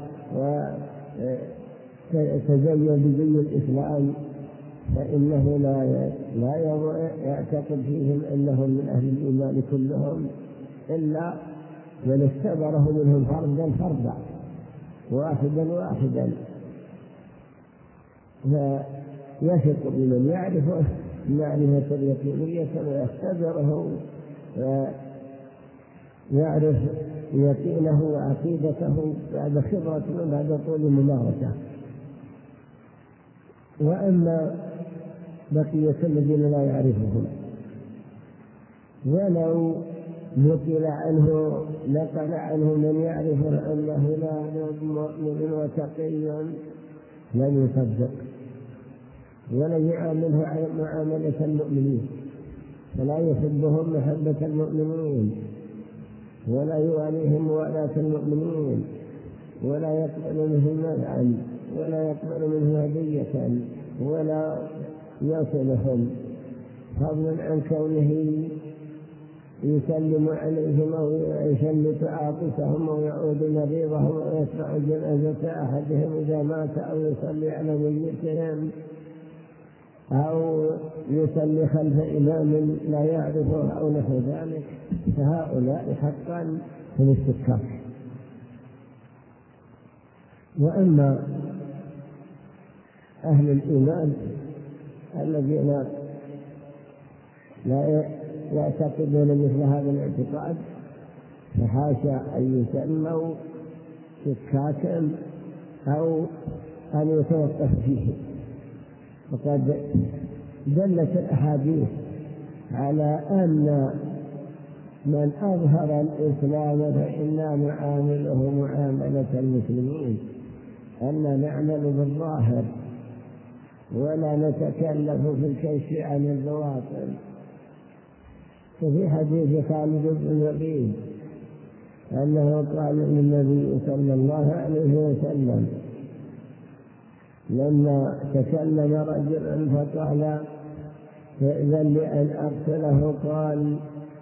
وتزين بزي الإسلام، فإنه لا لا يعتقد فيهم أنهم من أهل الإيمان كلهم، إلا من اختبره منهم فردا فردا واحدا واحدا، فيثق بمن يعرفه معرفة يقينية ويختبره ويعرف يقينه وعقيدته بعد خبرة وبعد طول ممارسة. وأما بقية الذين لا يعرفهم ولو نقل عنه نقل عنه من يعرفه أنه لا مؤمن وتقي لم يصدق ولم يعامله معاملة المؤمنين، فلا يحبهم محبة المؤمنين ولا يواليهم موالاة المؤمنين ولا يقبل منهم نفعا ولا يقبل منهم هدية ولا يصلهم، فضلا عن كونه يسلم عليهم أو يشلت عاطفهم أو يعود مريضهم ويتبع جنازة أحدهم إذا مات أو يصلي على ميتهم أو يصلي خلف إمام لا يعرفه أو نحو ذلك، فهؤلاء حقا هم الشكاك. وأما أهل الإيمان الذين لا يعتقدون مثل هذا الاعتقاد فحاشا أن يسموا شكاكا أو أن يتوقف فيه. وقد دلت الأحاديث على أن من أظهر الإسلام فإنا نعامله معاملة المسلمين، أن نعمل بالظاهر ولا نتكلف في الكشف عن البواطن. وفي حديث خالد بن الوليد أنه قال للنبي صلى الله عليه وسلم لما تكلم رجل فقال فإذن لأن أقتله، قال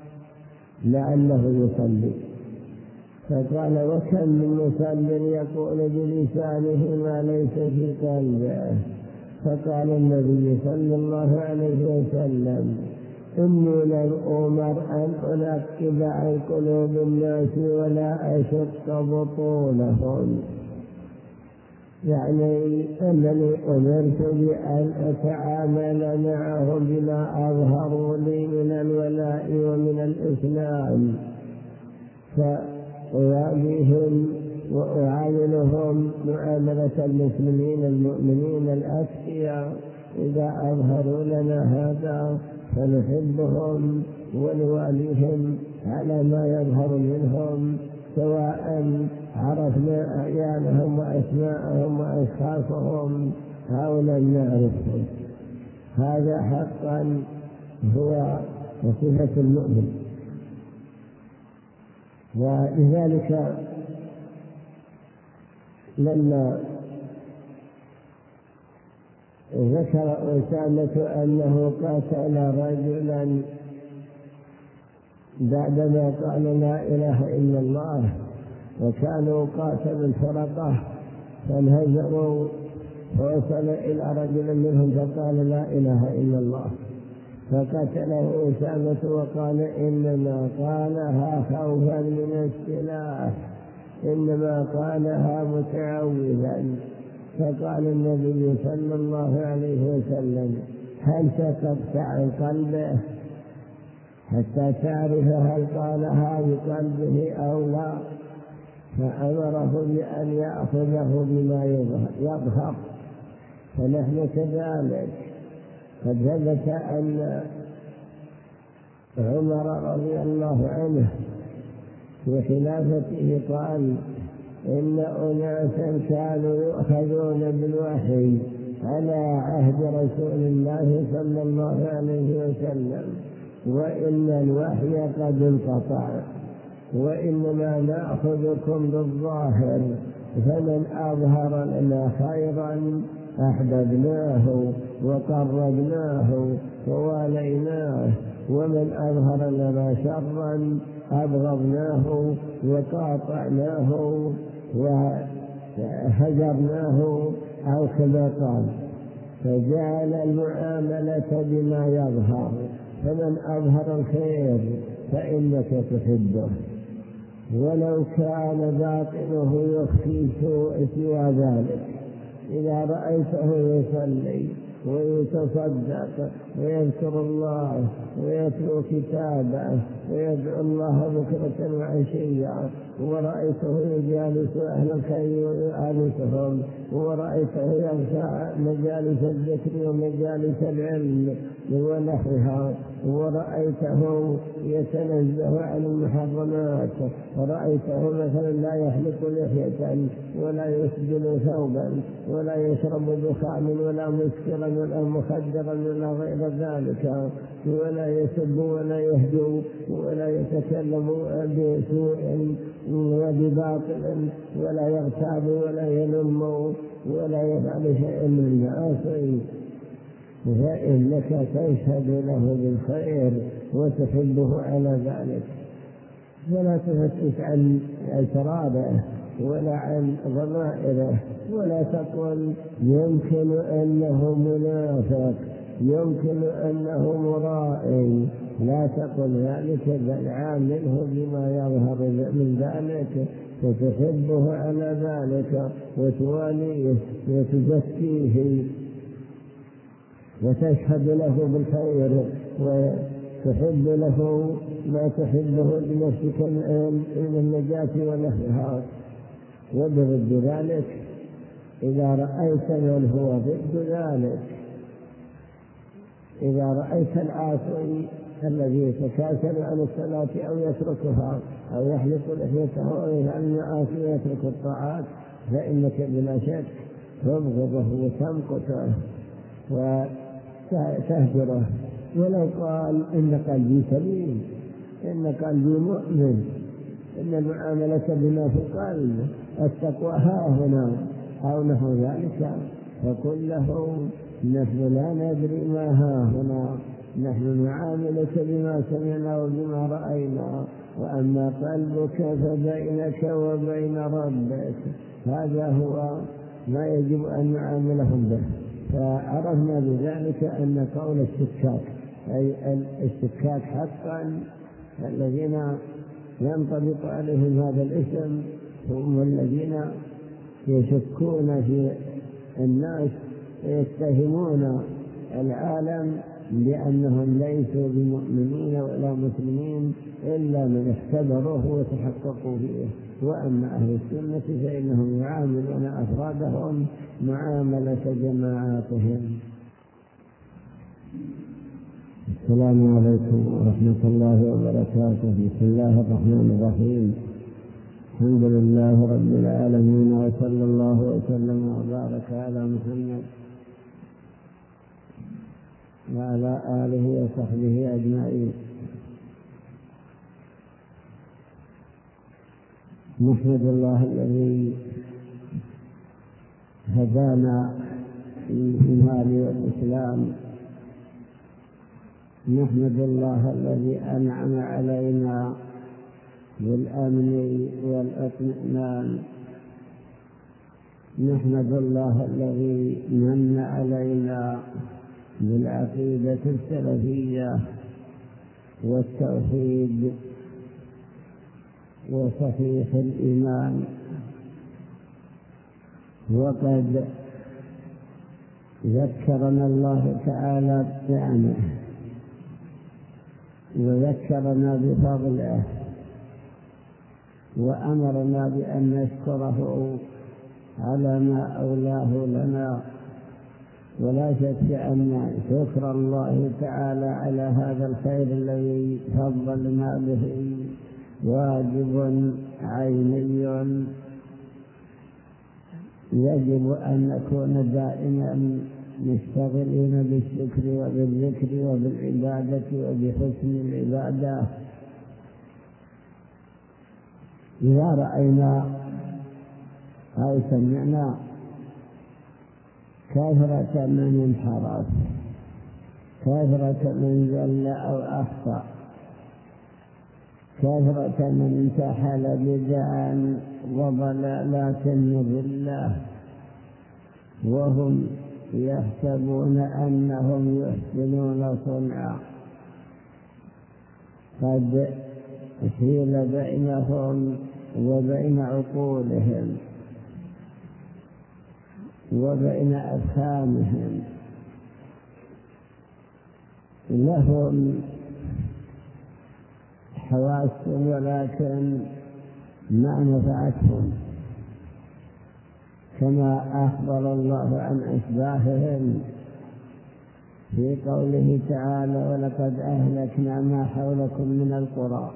لعله يصلي، فقال وكم من مصل يقول بلسانه ما ليس في قلبه، فقال النبي صلى الله عليه وسلم إني لم أمر أن أنقب عن قلوب الناس ولا أشق بطونهم، يعني أنني أمرت بأن أتعامل معهم بما أظهروا لي من الولاء ومن الإسلام، فأواليهم وأعاملهم معاملة المسلمين المؤمنين الأتقياء إذا أظهروا لنا هذا فنحبهم ونواليهم على ما يظهر منهم، سواء عرفنا أعيانهم وأسماءهم وأشخاصهم أو لم نعرفهم. هذا حقا هو صفة المؤمن. ولذلك لما ذكر أسامة أنه قاتل رجلا بعدما قال لا إله إلا الله، وكانوا قاتلوا الفرقة فانهزموا، فوصل إلى رجل منهم فقال لا إله إلا الله، فقتله أسامة وقال إنما قالها خوفا من السلاح، إنما قالها متعوذا. فقال النبي صلى الله عليه وسلم هل شققت عن قلبه حتى تعرف هل قالها بقلبه أو لا؟ فأمره بأن يأخذه بما يظهر. فنحن كذلك قد ثبت أن عمر رضي الله عنه في خلافته قال إن أناسا كانوا يؤخذون بالوحي على عهد رسول الله صلى الله عليه وسلم، وإن الوحي قد انقطع، وإنما نأخذكم بالظاهر، فمن أظهر لنا خيرا أحببناه وقربناه وواليناه، ومن أظهر لنا شرا أبغضناه وقاطعناه وهجرناه أو كما قال. فجعل المعاملة بما يظهر، فمن أظهر الخير فإنك تحبه، ولو كان باطنه يخفي سوى ذلك. إذا رأيته يصلي ويتصدق ويذكر الله ويتلو كتابه ويدعو الله بكرة وعشية، ورأيته يجالس أهل الخير ويؤانسهم، ورأيته يغشى مجالس الذكر ومجالس العلم ونحوها، ورأيته يتنزه عن المحرمات، ورأيته مثلا لا يحلق لحية ولا يسجل ثوبا ولا يشرب دخان ولا مسكرا ولا مخدرا ولا غير ذلك، ولا يسب ولا يهجو ولا يتكلم بسوء وبباطل ولا يغتاب ولا ينم ولا يفعل شيئا من المعاصي، فإنك تشهد له بالخير وتحبه على ذلك. ولا تفتش عن أسراره ولا عن ضمائره، ولا تقل يمكن أنه منافق، يمكن أنه مرائي، لا تقل ذلك، بل عامله بما يظهر من ذلك، فتحبه على ذلك وتواليه وتزكيه وتشهد له بالخير وتحب له ما تحبه لنفسك من النجاة ونحوها. وبضد ذلك إذا رأيت من هو ضد ذلك، إذا رأيت العاصي الذي يتكاسل عن الصلاة أو يتركها أو يحلق لحيته أو يفعل المعاصي ويترك الطاعات، فإنك بلا شك تبغضه وتمقته وتهجره، ولو قال إن قلبي سليم، إن قلبي مؤمن، إن المعاملة بما في القلب، التقوى ها هنا أو نحو ذلك، فقل له نحن لا ندري ما ها هنا، نحن نعاملك بما سمعنا وبما رأينا، وأما قلبك فبينك وبين ربك. هذا هو ما يجب أن نعاملهم به. فعرفنا بذلك أن قول الشكاك، أي الشكاك حقا الذين ينطبق عليهم هذا الاسم هم الذين يشكون في الناس ويتهمون العالم بأنهم ليسوا بمؤمنين ولا مسلمين إلا من اختبروه وتحققوا فيه. وأما أهل السنة فإنهم يعاملون أفرادهم معاملة جماعاتهم. السلام عليكم ورحمة الله وبركاته. بسم الله الرحمن الرحيم. الحمد لله رب العالمين، وصلى الله وسلم وبارك على محمد وعلى آله وصحبه أجمعين. نحمد الله الذي هدانا للإيمان والإسلام، نحمد الله الذي أنعم علينا بالأمن والإطمئنان، نحمد الله الذي من علينا بالعقيدة السلفية والتوحيد وصحيح الإيمان. وقد ذكرنا الله تعالى بنعمه وذكرنا بفضله وأمرنا بأن نشكره على ما أولاه لنا، ولا شك أن شكر الله تعالى على هذا الخير الذي فضلنا به واجب عيني، يجب أن نكون دائما مشتغلين بالشكر وبالذكر وبالعبادة وبحسن العبادة. إذا رأينا أو سمعنا كثرة من انحرف، كثرة من ذل أو أخطأ، كثرة من انتحل بدعا وضلالات مضلة وهم يحسبون أنهم يحسنون صنعا، قد حيل بينهم وبين عقولهم وبين أفهامهم. لهم حواس ولكن ما نفعتهم، كما أخبر الله عن أشباههم في قوله تعالى: ولقد أهلكنا ما حولكم من القرى،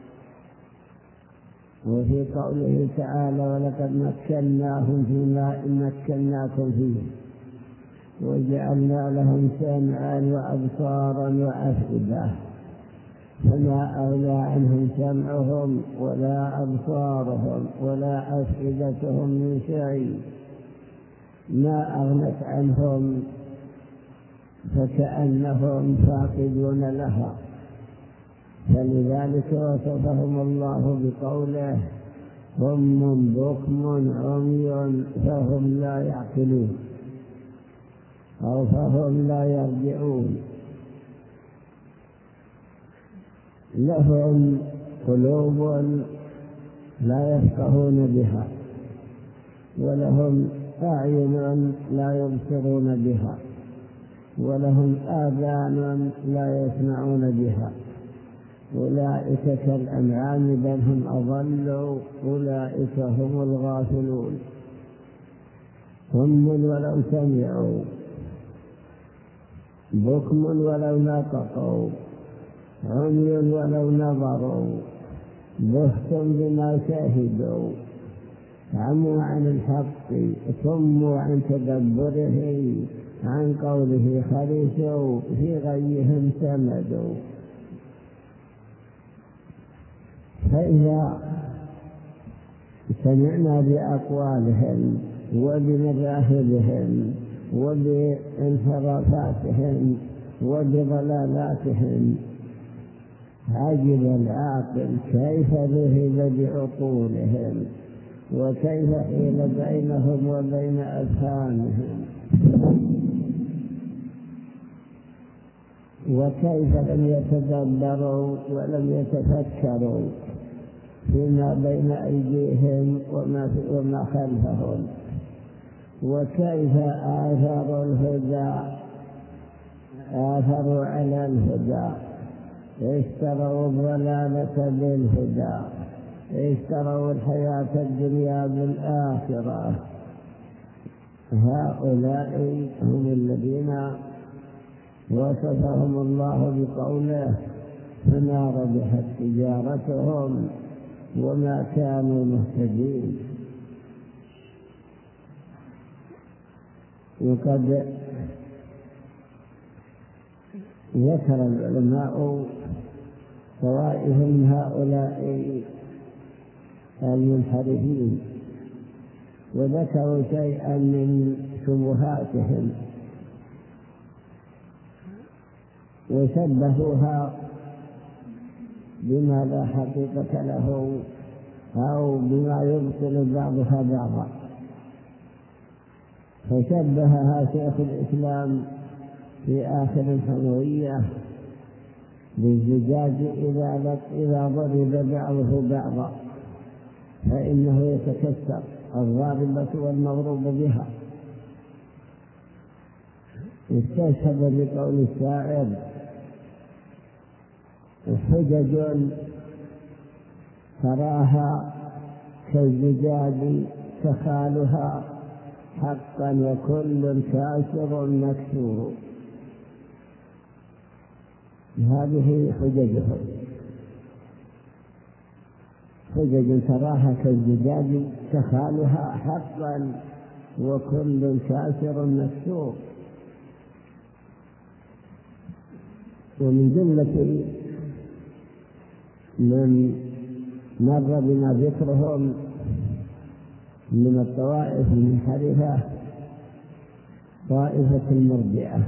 وفي قوله تعالى: ولقد مكناهم فيما مكناكم فيه وجعلنا لهم سمعا وأبصارا وأفئدة فما أغنى عنهم سمعهم ولا أبصارهم ولا أفئدتهم من شيء، ما أغنت عنهم فكأنهم فاقدون لها. فلذلك وصفهم الله بقوله: هم بكم عمي فهم لا يعقلون أو فهم لا يرجعون. لهم قلوب لا يفقهون بها، ولهم أعين لا يبصرون بها، ولهم آذان لا يسمعون بها. أولئك كالأنعام بل هم أضل، أولئك هم الغافلون. هم ولو سمعوا، بكم ولو نطقوا، عمي ولو نظروا، بهت بما شهدوا، عموا عن الحق، صموا عن تدبره، عن قوله خرسوا، في غيهم سمدوا. فإذا سمعنا بأقوالهم وبمذاهبهم وبانحرافاتهم وبضلالاتهم عجب العاقل كيف ذهب بعقولهم، وكيف حيل بينهم وبين أفهامهم، وكيف لم يتدبروا ولم يتفكروا فيما بين أيديهم وما خلفهم، وكيف آثروا الهدى آثروا على الهدى، اشتروا الضلالة بالهدى، اشتروا الحياة الدنيا بالآخرة. هؤلاء هم الذين وصفهم الله بقوله فما ربحت تجارتهم وما كانوا مهتدين. وقد ذكر العلماء طوائف من هؤلاء المنحرفين وذكروا شيئا من شبهاتهم وشبهوها بما لا حقيقة له أو بما يبطل بعضها بعضا. فشبهها شيخ الإسلام في آخر الحموية بالزجاج إذا ضرب بعضه بعضا فإنه يتكسر، الضاربة والمضروب بها. استشهد بقول الشاعر حجج تراها كالزجاج تخالها حقا وكل كاسر مكسور. هذه حججهم، حجج تراها كالزجاج تخالها حقا وكل كاسر مكسور. ومن جملة من مر بنا ذكرهم من الطوائف المنحرفة طائفة المرجئة.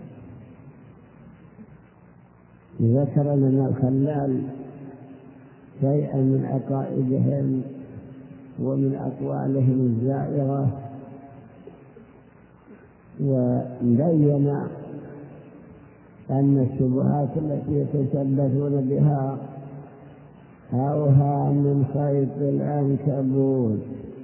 ذكر لنا الخلال شيئا من عقائدهم ومن أقوالهم الزائرة، وبين أن الشبهات التي يتشبثون بها أوهى من خيط العنكبوت،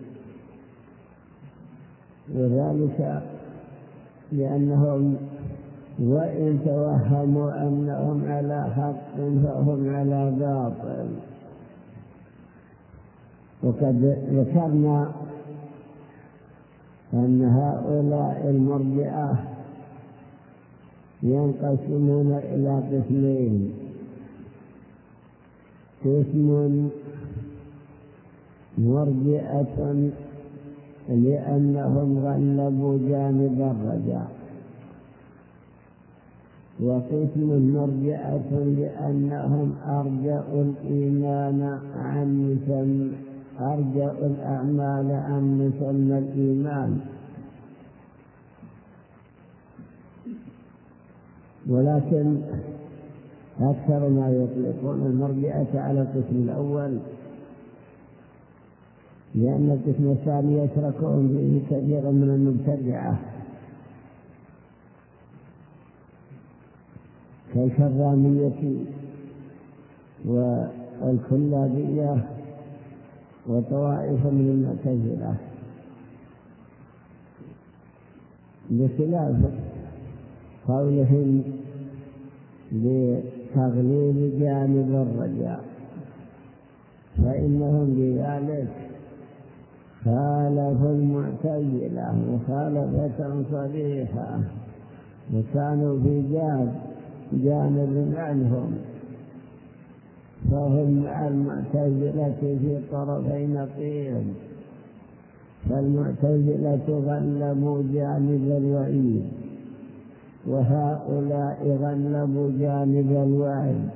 وذلك لأنهم وإن توهموا أنهم على حق فهم على باطل. وقد ذكرنا أن هؤلاء المرجئة ينقسمون إلى قسمين: قسم مرجئة لأنهم غلبوا جانب الرجاء، وقسم مرجئة لأنهم أرجأوا الإيمان عن مسمى أرجأوا الأعمال عن مسمى الإيمان. ولكن أكثر ما يطلقون المرجئة على القسم الأول، لأن القسم الثاني يشركون به كثيرا من المبتدعة كالكرامية والكلابية وطوائف من المعتزلة، بخلاف قولهم بتغليب جانب الرجاء، فإنهم بذلك خالفوا المعتزلة مخالفة صريحة، وكانوا في جانب عنهم، فهم مع المعتزلة في طرفي نقيض. فالمعتزلة غلبوا جانب الوعيد، وهؤلاء غلبوا جانب الوعد،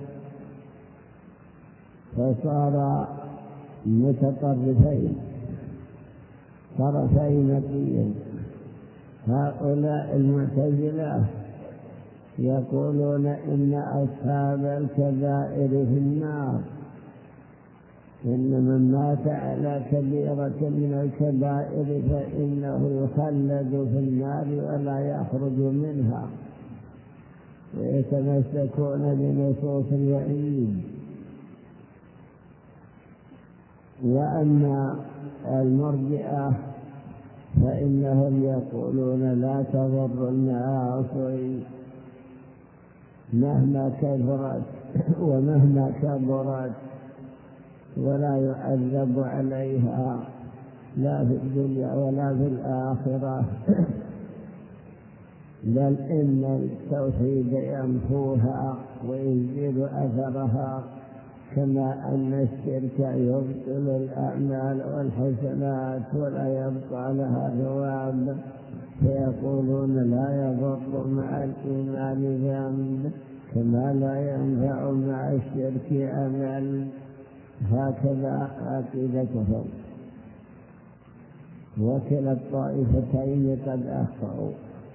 فصار متطرفين طرفي نقيض. هؤلاء المعتزلة يقولون إن أصحاب الكبائر في النار، إن من مات على كبيرة من الكبائر فإنه يخلد في النار ولا يخرج منها، ويتمسكون بنصوص الوعيد. وأما المرجئة فإنهم يقولون لا تضر المعاصي مهما كثرت ومهما كبرت، ولا يعذب عليها لا في الدنيا ولا في الآخرة، بل إن التوحيد يمحوها ويزيد أثرها، كما أن الشرك يبطل الأعمال والحسنات ولا يبقى لها ثواب، فيقولون لا يضر مع الإيمان ذنب كما لا ينفع مع الشرك أمل. هكذا عقيدتهم، وكلا الطائفتين قد أخطأوا.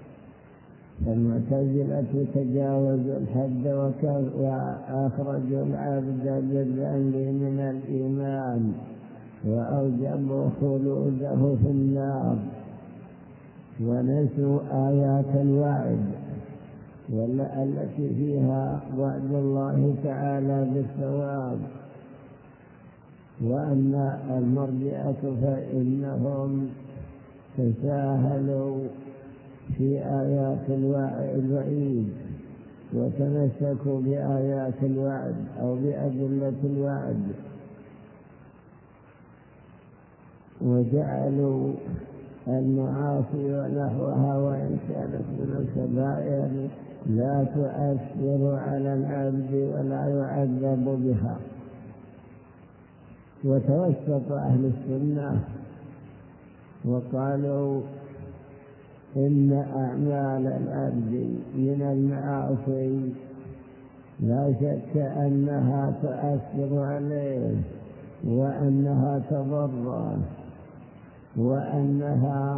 المعتزلة تجاوزوا الحد وأخرجوا العبد بالذنب من الإيمان وأوجبوا خلوده في النار، ونسوا آيات الوعد والتي فيها وعد الله تعالى بالثواب. وأما المرجئة فإنهم تساهلوا في آيات الوعيد وتمسكوا بآيات الوعد أو بأدلة الوعد، وجعلوا المعاصي ونحوها وإن كانت من الكبائر لا تؤثر على العبد ولا يعذب بها. وتوسط أهل السنة وقالوا إن أعمال العبد من المعاصي لا شك أنها تؤثر عليه وأنها تضره وأنها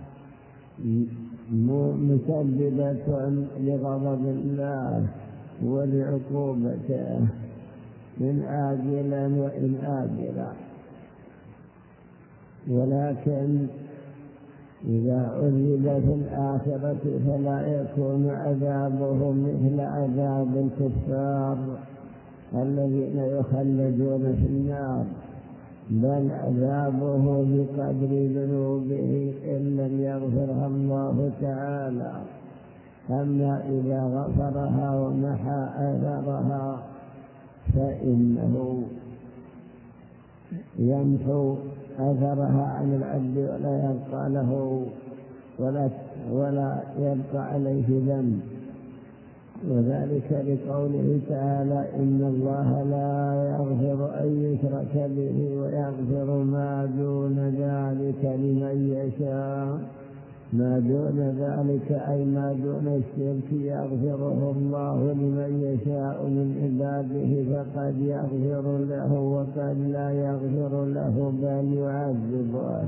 مسببة لغضب الله ولعقوبته إن آجلا وإن آجلا. ولكن إذا عذب في الآخرة فلا يكون عذابه مثل عذاب الكفار الذين يخلدون في النار، بل عذابه بقدر ذنوبه إن لم يغفرها الله تعالى. أما إذا غفرها ومحى أثرها فإنه يمحو أثرها عن العبد ولا يبقى له ولا, ولا يبقى عليه ذنب. وذلك لقوله تعالى إن الله لا يغفر أن يشرك به ويغفر ما دون ذلك لمن يشاء. ما دون ذلك أي ما دون الشرك يغفره الله لمن يشاء من عباده، فقد يغفر له وقد لا يغفر له بل يعذبه.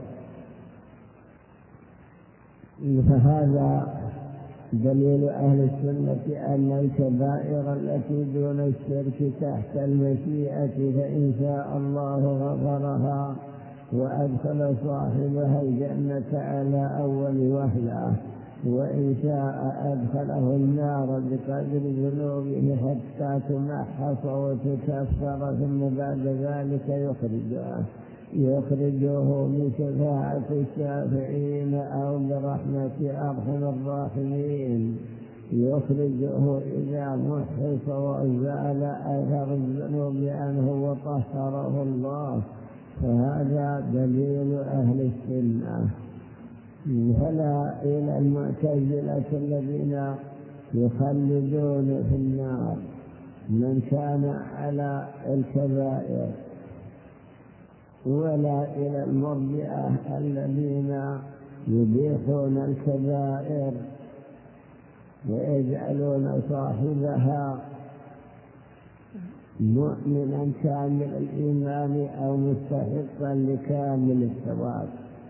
فهذا دليل أهل السنة أن الكبائر التي دون الشرك تحت المشيئة، فإن شاء الله غفرها وأدخل صاحبها الجنة على أول وهلة، وإن شاء أدخله النار بقدر ذنوبه حتى تمحص وتكفر، ثم بعد ذلك يخرجه يخرجه بشفاعة الشافعين أو برحمة أرحم الراحمين، يخرجه إذا محص وزال أثر الذنوب عنه وطهره الله. فهذا دليل أهل السنة. فلا إلى المعتزلة الذين يخلدون في النار من كان على الكبائر، ولا إلى المرجئة الذين يبيحون الكبائر ويجعلون صاحبها مؤمنا كامل الإيمان أو مستحقا لكامل الثواب.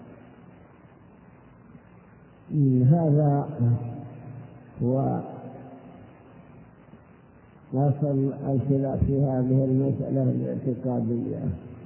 هذا هو أصل الخلاف في هذه المسألة الاعتقادية.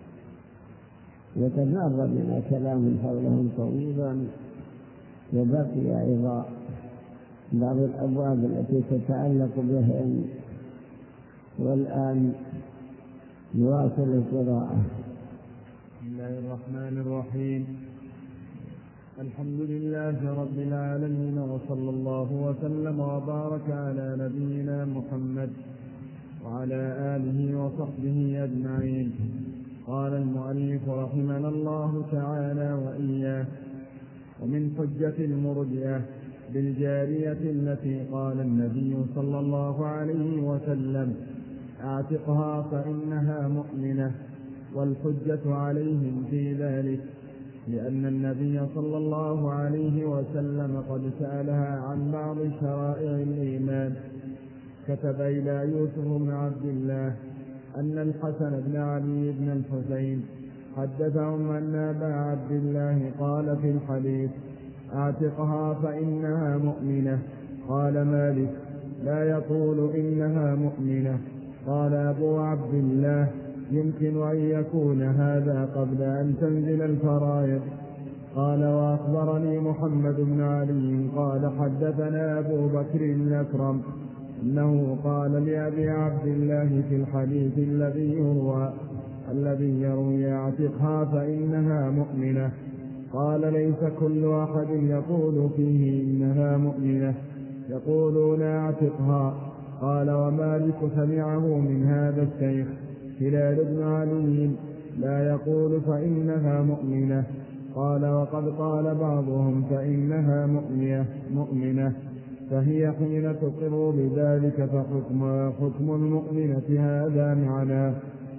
وقد مر بنا كلام حولهم طويلا، وبقي أيضا بعض الأبواب التي تتعلق بهم، والآن نواصل القراءة. بسم الله الرحمن الرحيم. الحمد لله رب العالمين، وصلى الله وسلم وبارك على نبينا محمد وعلى آله وصحبه أجمعين. قال المؤلف رحمنا الله تعالى وإياه: ومن حجة المرجئة بالجارية التي قال النبي صلى الله عليه وسلم اعتقها فإنها مؤمنة، والحجة عليهم في ذلك لأن النبي صلى الله عليه وسلم قد سألها عن بعض شرائع الإيمان. كتب إلى يوسف بن عبد الله أن الحسن بن علي بن الحسين حدثهم أن أبا عبد الله قال في الحديث اعتقها فإنها مؤمنة. قال مالك لا يقول إنها مؤمنة. قال أبو عبد الله يمكن أن يكون هذا قبل أن تنزل الفرائض. قال وأخبرني محمد بن علي قال حدثنا أبو بكر الأكرم أنه قال لأبي عبد الله في الحديث الذي يروى الذي يروي اعتقها فإنها مؤمنة قال ليس كل أحد يقول فيه إنها مؤمنة، يقولون اعتقها. قال ومالك سمعه من هذا الشيخ هلال بن علي لا يقول فإنها مؤمنة. قال وقد قال بعضهم فإنها مؤمنة, مؤمنة فهي حين تقر بذلك فحكمها حكم المؤمنة هذا معناه.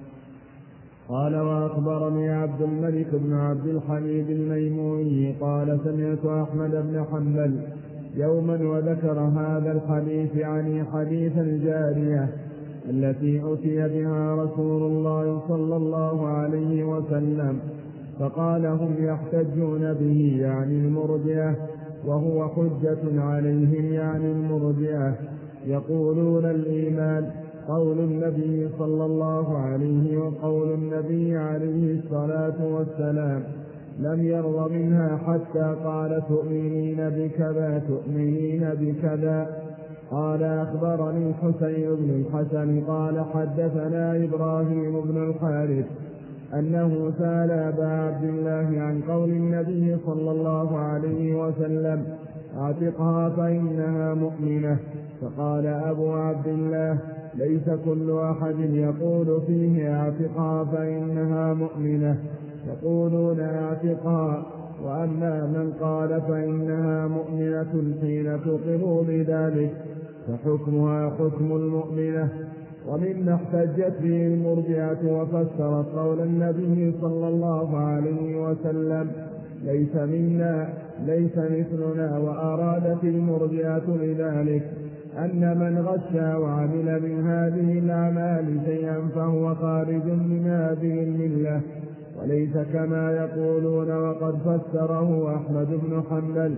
قال وأخبرني عبد الملك بن عبد الحميد الميموني قال سمعت أحمد بن حنبل يوما وذكر هذا الحديث يعني حديث الجارية التي أتي بها رسول الله صلى الله عليه وسلم فقال هم يحتجون به يعني المرجئة وهو حجة عليهم يعني المرجئة، يقولون الإيمان قول النبي صلى الله عليه وقول النبي عليه الصلاة والسلام لم يرضى منها حتى قال تؤمنين بكذا تؤمنين بكذا. قال أخبرني حسين بن الحسن قال حدثنا إبراهيم بن الحارث أنه سأل أبا عبد الله عن قول النبي صلى الله عليه وسلم اعتقها فإنها مؤمنة، فقال أبو عبد الله ليس كل أحد يقول فيه اعتقها فإنها مؤمنة، يقولون اعتقها، وأما من قال فإنها مؤمنة حين تقر بذلك فحكمها حكم المؤمنة. ومما احتجت به المرجئة وفسرت قول النبي صلى الله عليه وسلم ليس منا ليس مثلنا، وأرادت المرجئة لذلك أن من غش وعمل من هذه الأعمال شيئا فهو خارج من هذه الملة وليس كما يقولون، وقد فسره أحمد بن حنبل.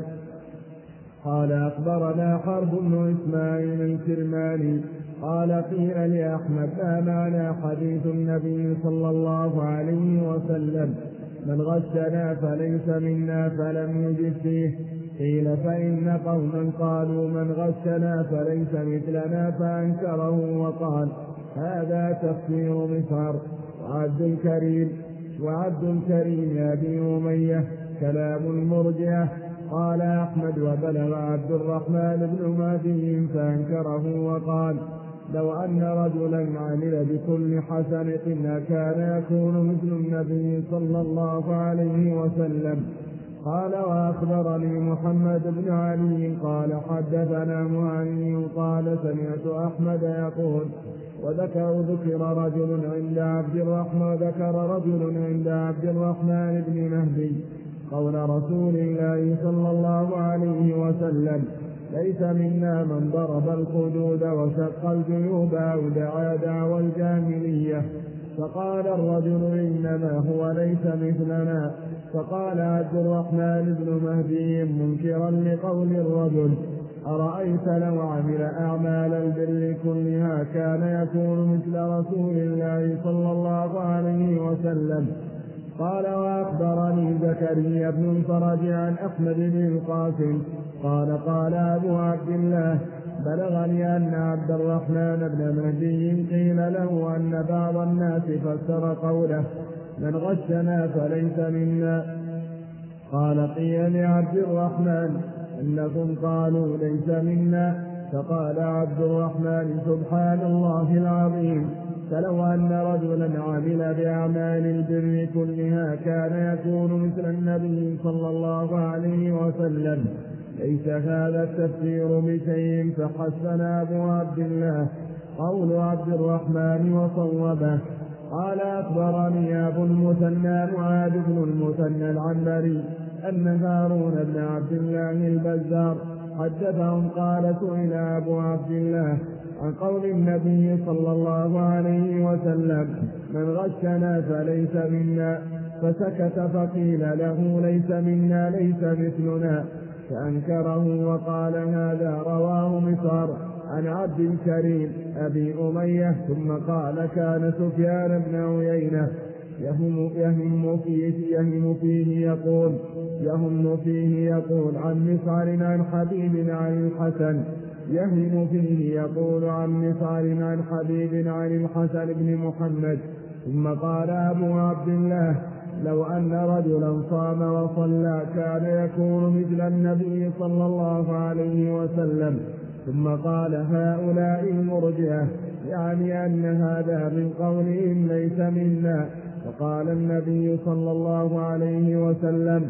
قال أخبرنا حرب بن إسماعيل الكرماني قال قيل لأحمد ما معنى حديث النبي صلى الله عليه وسلم من غشنا فليس منا فلم يجب فيه؟ قيل فإن قوما قالوا من غشنا فليس مثلنا فأنكره وقال هذا تفسير مصر وعبد الكريم وعبد الكريم أبي أمية كلام المرجئة. قال أحمد وبلغ عبد الرحمن بن مهدي فأنكره وقال لو أن رجلا عمل بكل حسنة أكان يكون مثل النبي صلى الله عليه وسلم. قال وأخبرني محمد بن علي قال حدثنا مهني قال سمعت أحمد يقول وذكر ذكر رجل عند عبد الرحمن ذكر رجل عند عبد الرحمن بن مهدي قول رسول الله صلى الله عليه وسلم ليس منا من ضرب الخدود وشق الجيوب أو دعا دعوى الجاهلية. فقال الرجل إنما هو ليس مثلنا. فقال عبد الرحمن بن مهدي منكرا لقول الرجل أرأيت لو عمل أعمال البر كلها كان يكون مثل رسول الله صلى الله عليه وسلم. قال وأخبرني زكريا بن الفرج عن أحمد بن القاسم قال قال أبو عبد الله بلغني أن عبد الرحمن بن مهدي قيل له أن بعض الناس فسر قوله من غشنا فليس منا. قال قيل لعبد الرحمن إنكم قالوا ليس منا. فقال عبد الرحمن سبحان الله العظيم فلو أن رجلا عمل بأعمال البر كلها كان يكون مثل النبي صلى الله عليه وسلم. ليس هذا التفسير بشيء. فحسن أبو عبد الله قول عبد الرحمن وصوبه. قال أخبرني أبو المثنى معاذ بن المثنى العنبري أن هارون بن عبد الله البزار حدثهم قال سئل أبو عبد الله عن قول النبي صلى الله عليه وسلم من غشنا فليس منا، فسكت فقيل له ليس منا ليس مثلنا، فأنكره وقال هذا رواه مسعر عن عبد الكريم أبي أمية. ثم قال كان سفيان بن عيينة يهم, يهم, فيه, يهم فيه يقول يهم فيه يقول عن مسعر عن حبيب عن الحسن يهم فيه يقول عن مسعر عن حبيب عن الحسن بن محمد. ثم قال أبو عبد الله لو أن رجلا صام وصلى كان يكون مثل النبي صلى الله عليه وسلم. ثم قال هؤلاء المرجئة، يعني أن هذا من قولهم ليس منا. فقال النبي صلى الله عليه وسلم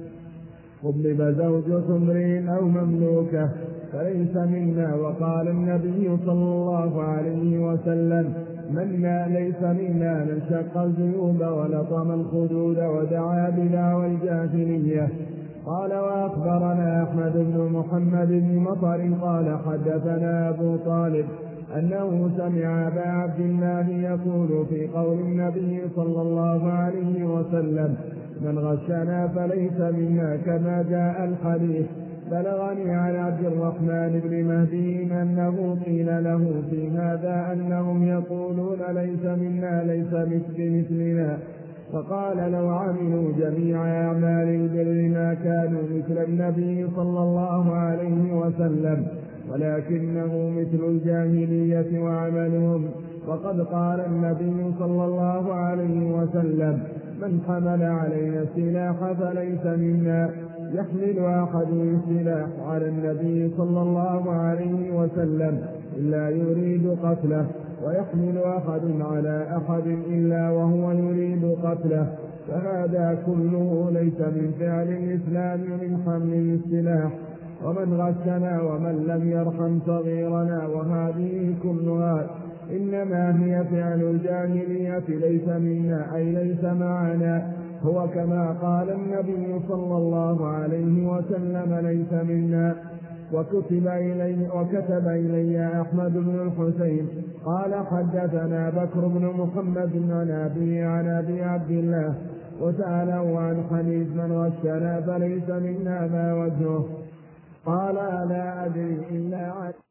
قبب زوج سمر أو مملوكة فليس منا. وقال النبي صلى الله عليه وسلم منا ليس منا من شق الجيوب ولطم الخدود ودعا بدعوى الجاهلية. قال وأخبرنا أحمد بن محمد بن مطر قال حدثنا أبو طالب أنه سمع أبا عبد الله يقول في قول النبي صلى الله عليه وسلم من غشنا فليس منا كما جاء الحديث. بلغني عن عبد الرحمن بن مهدي أنه قيل له في هذا أنهم يقولون ليس منا ليس مثل مثلنا، فقال لو عملوا جميع أعمال البر ما كانوا مثل النبي صلى الله عليه وسلم، ولكنه مثل الجاهلية وعملهم. وقد قال النبي صلى الله عليه وسلم من حمل علينا السلاح فليس منا. يحمل أحد السلاح على النبي صلى الله عليه وسلم إلا يريد قتله، ويحمل أحد على أحد إلا وهو يريد قتله، فهذا كله ليس من فعل الإسلام من حمل السلاح. ومن غشنا ومن لم يرحم صغيرنا وهذه كلها إنما هي فعل الجاهلية ليس منا أي ليس معنا. هو كما قال النبي صلى الله عليه وسلم ليس منا. وكتب إلي, وكتب إلي أحمد بن الحسين قال حدثنا بكر بن محمد عن أبي عن أبي عبد الله وسأله عن حديث من غشنا فليس منا ما وجهه. قال لا أدري إلا عن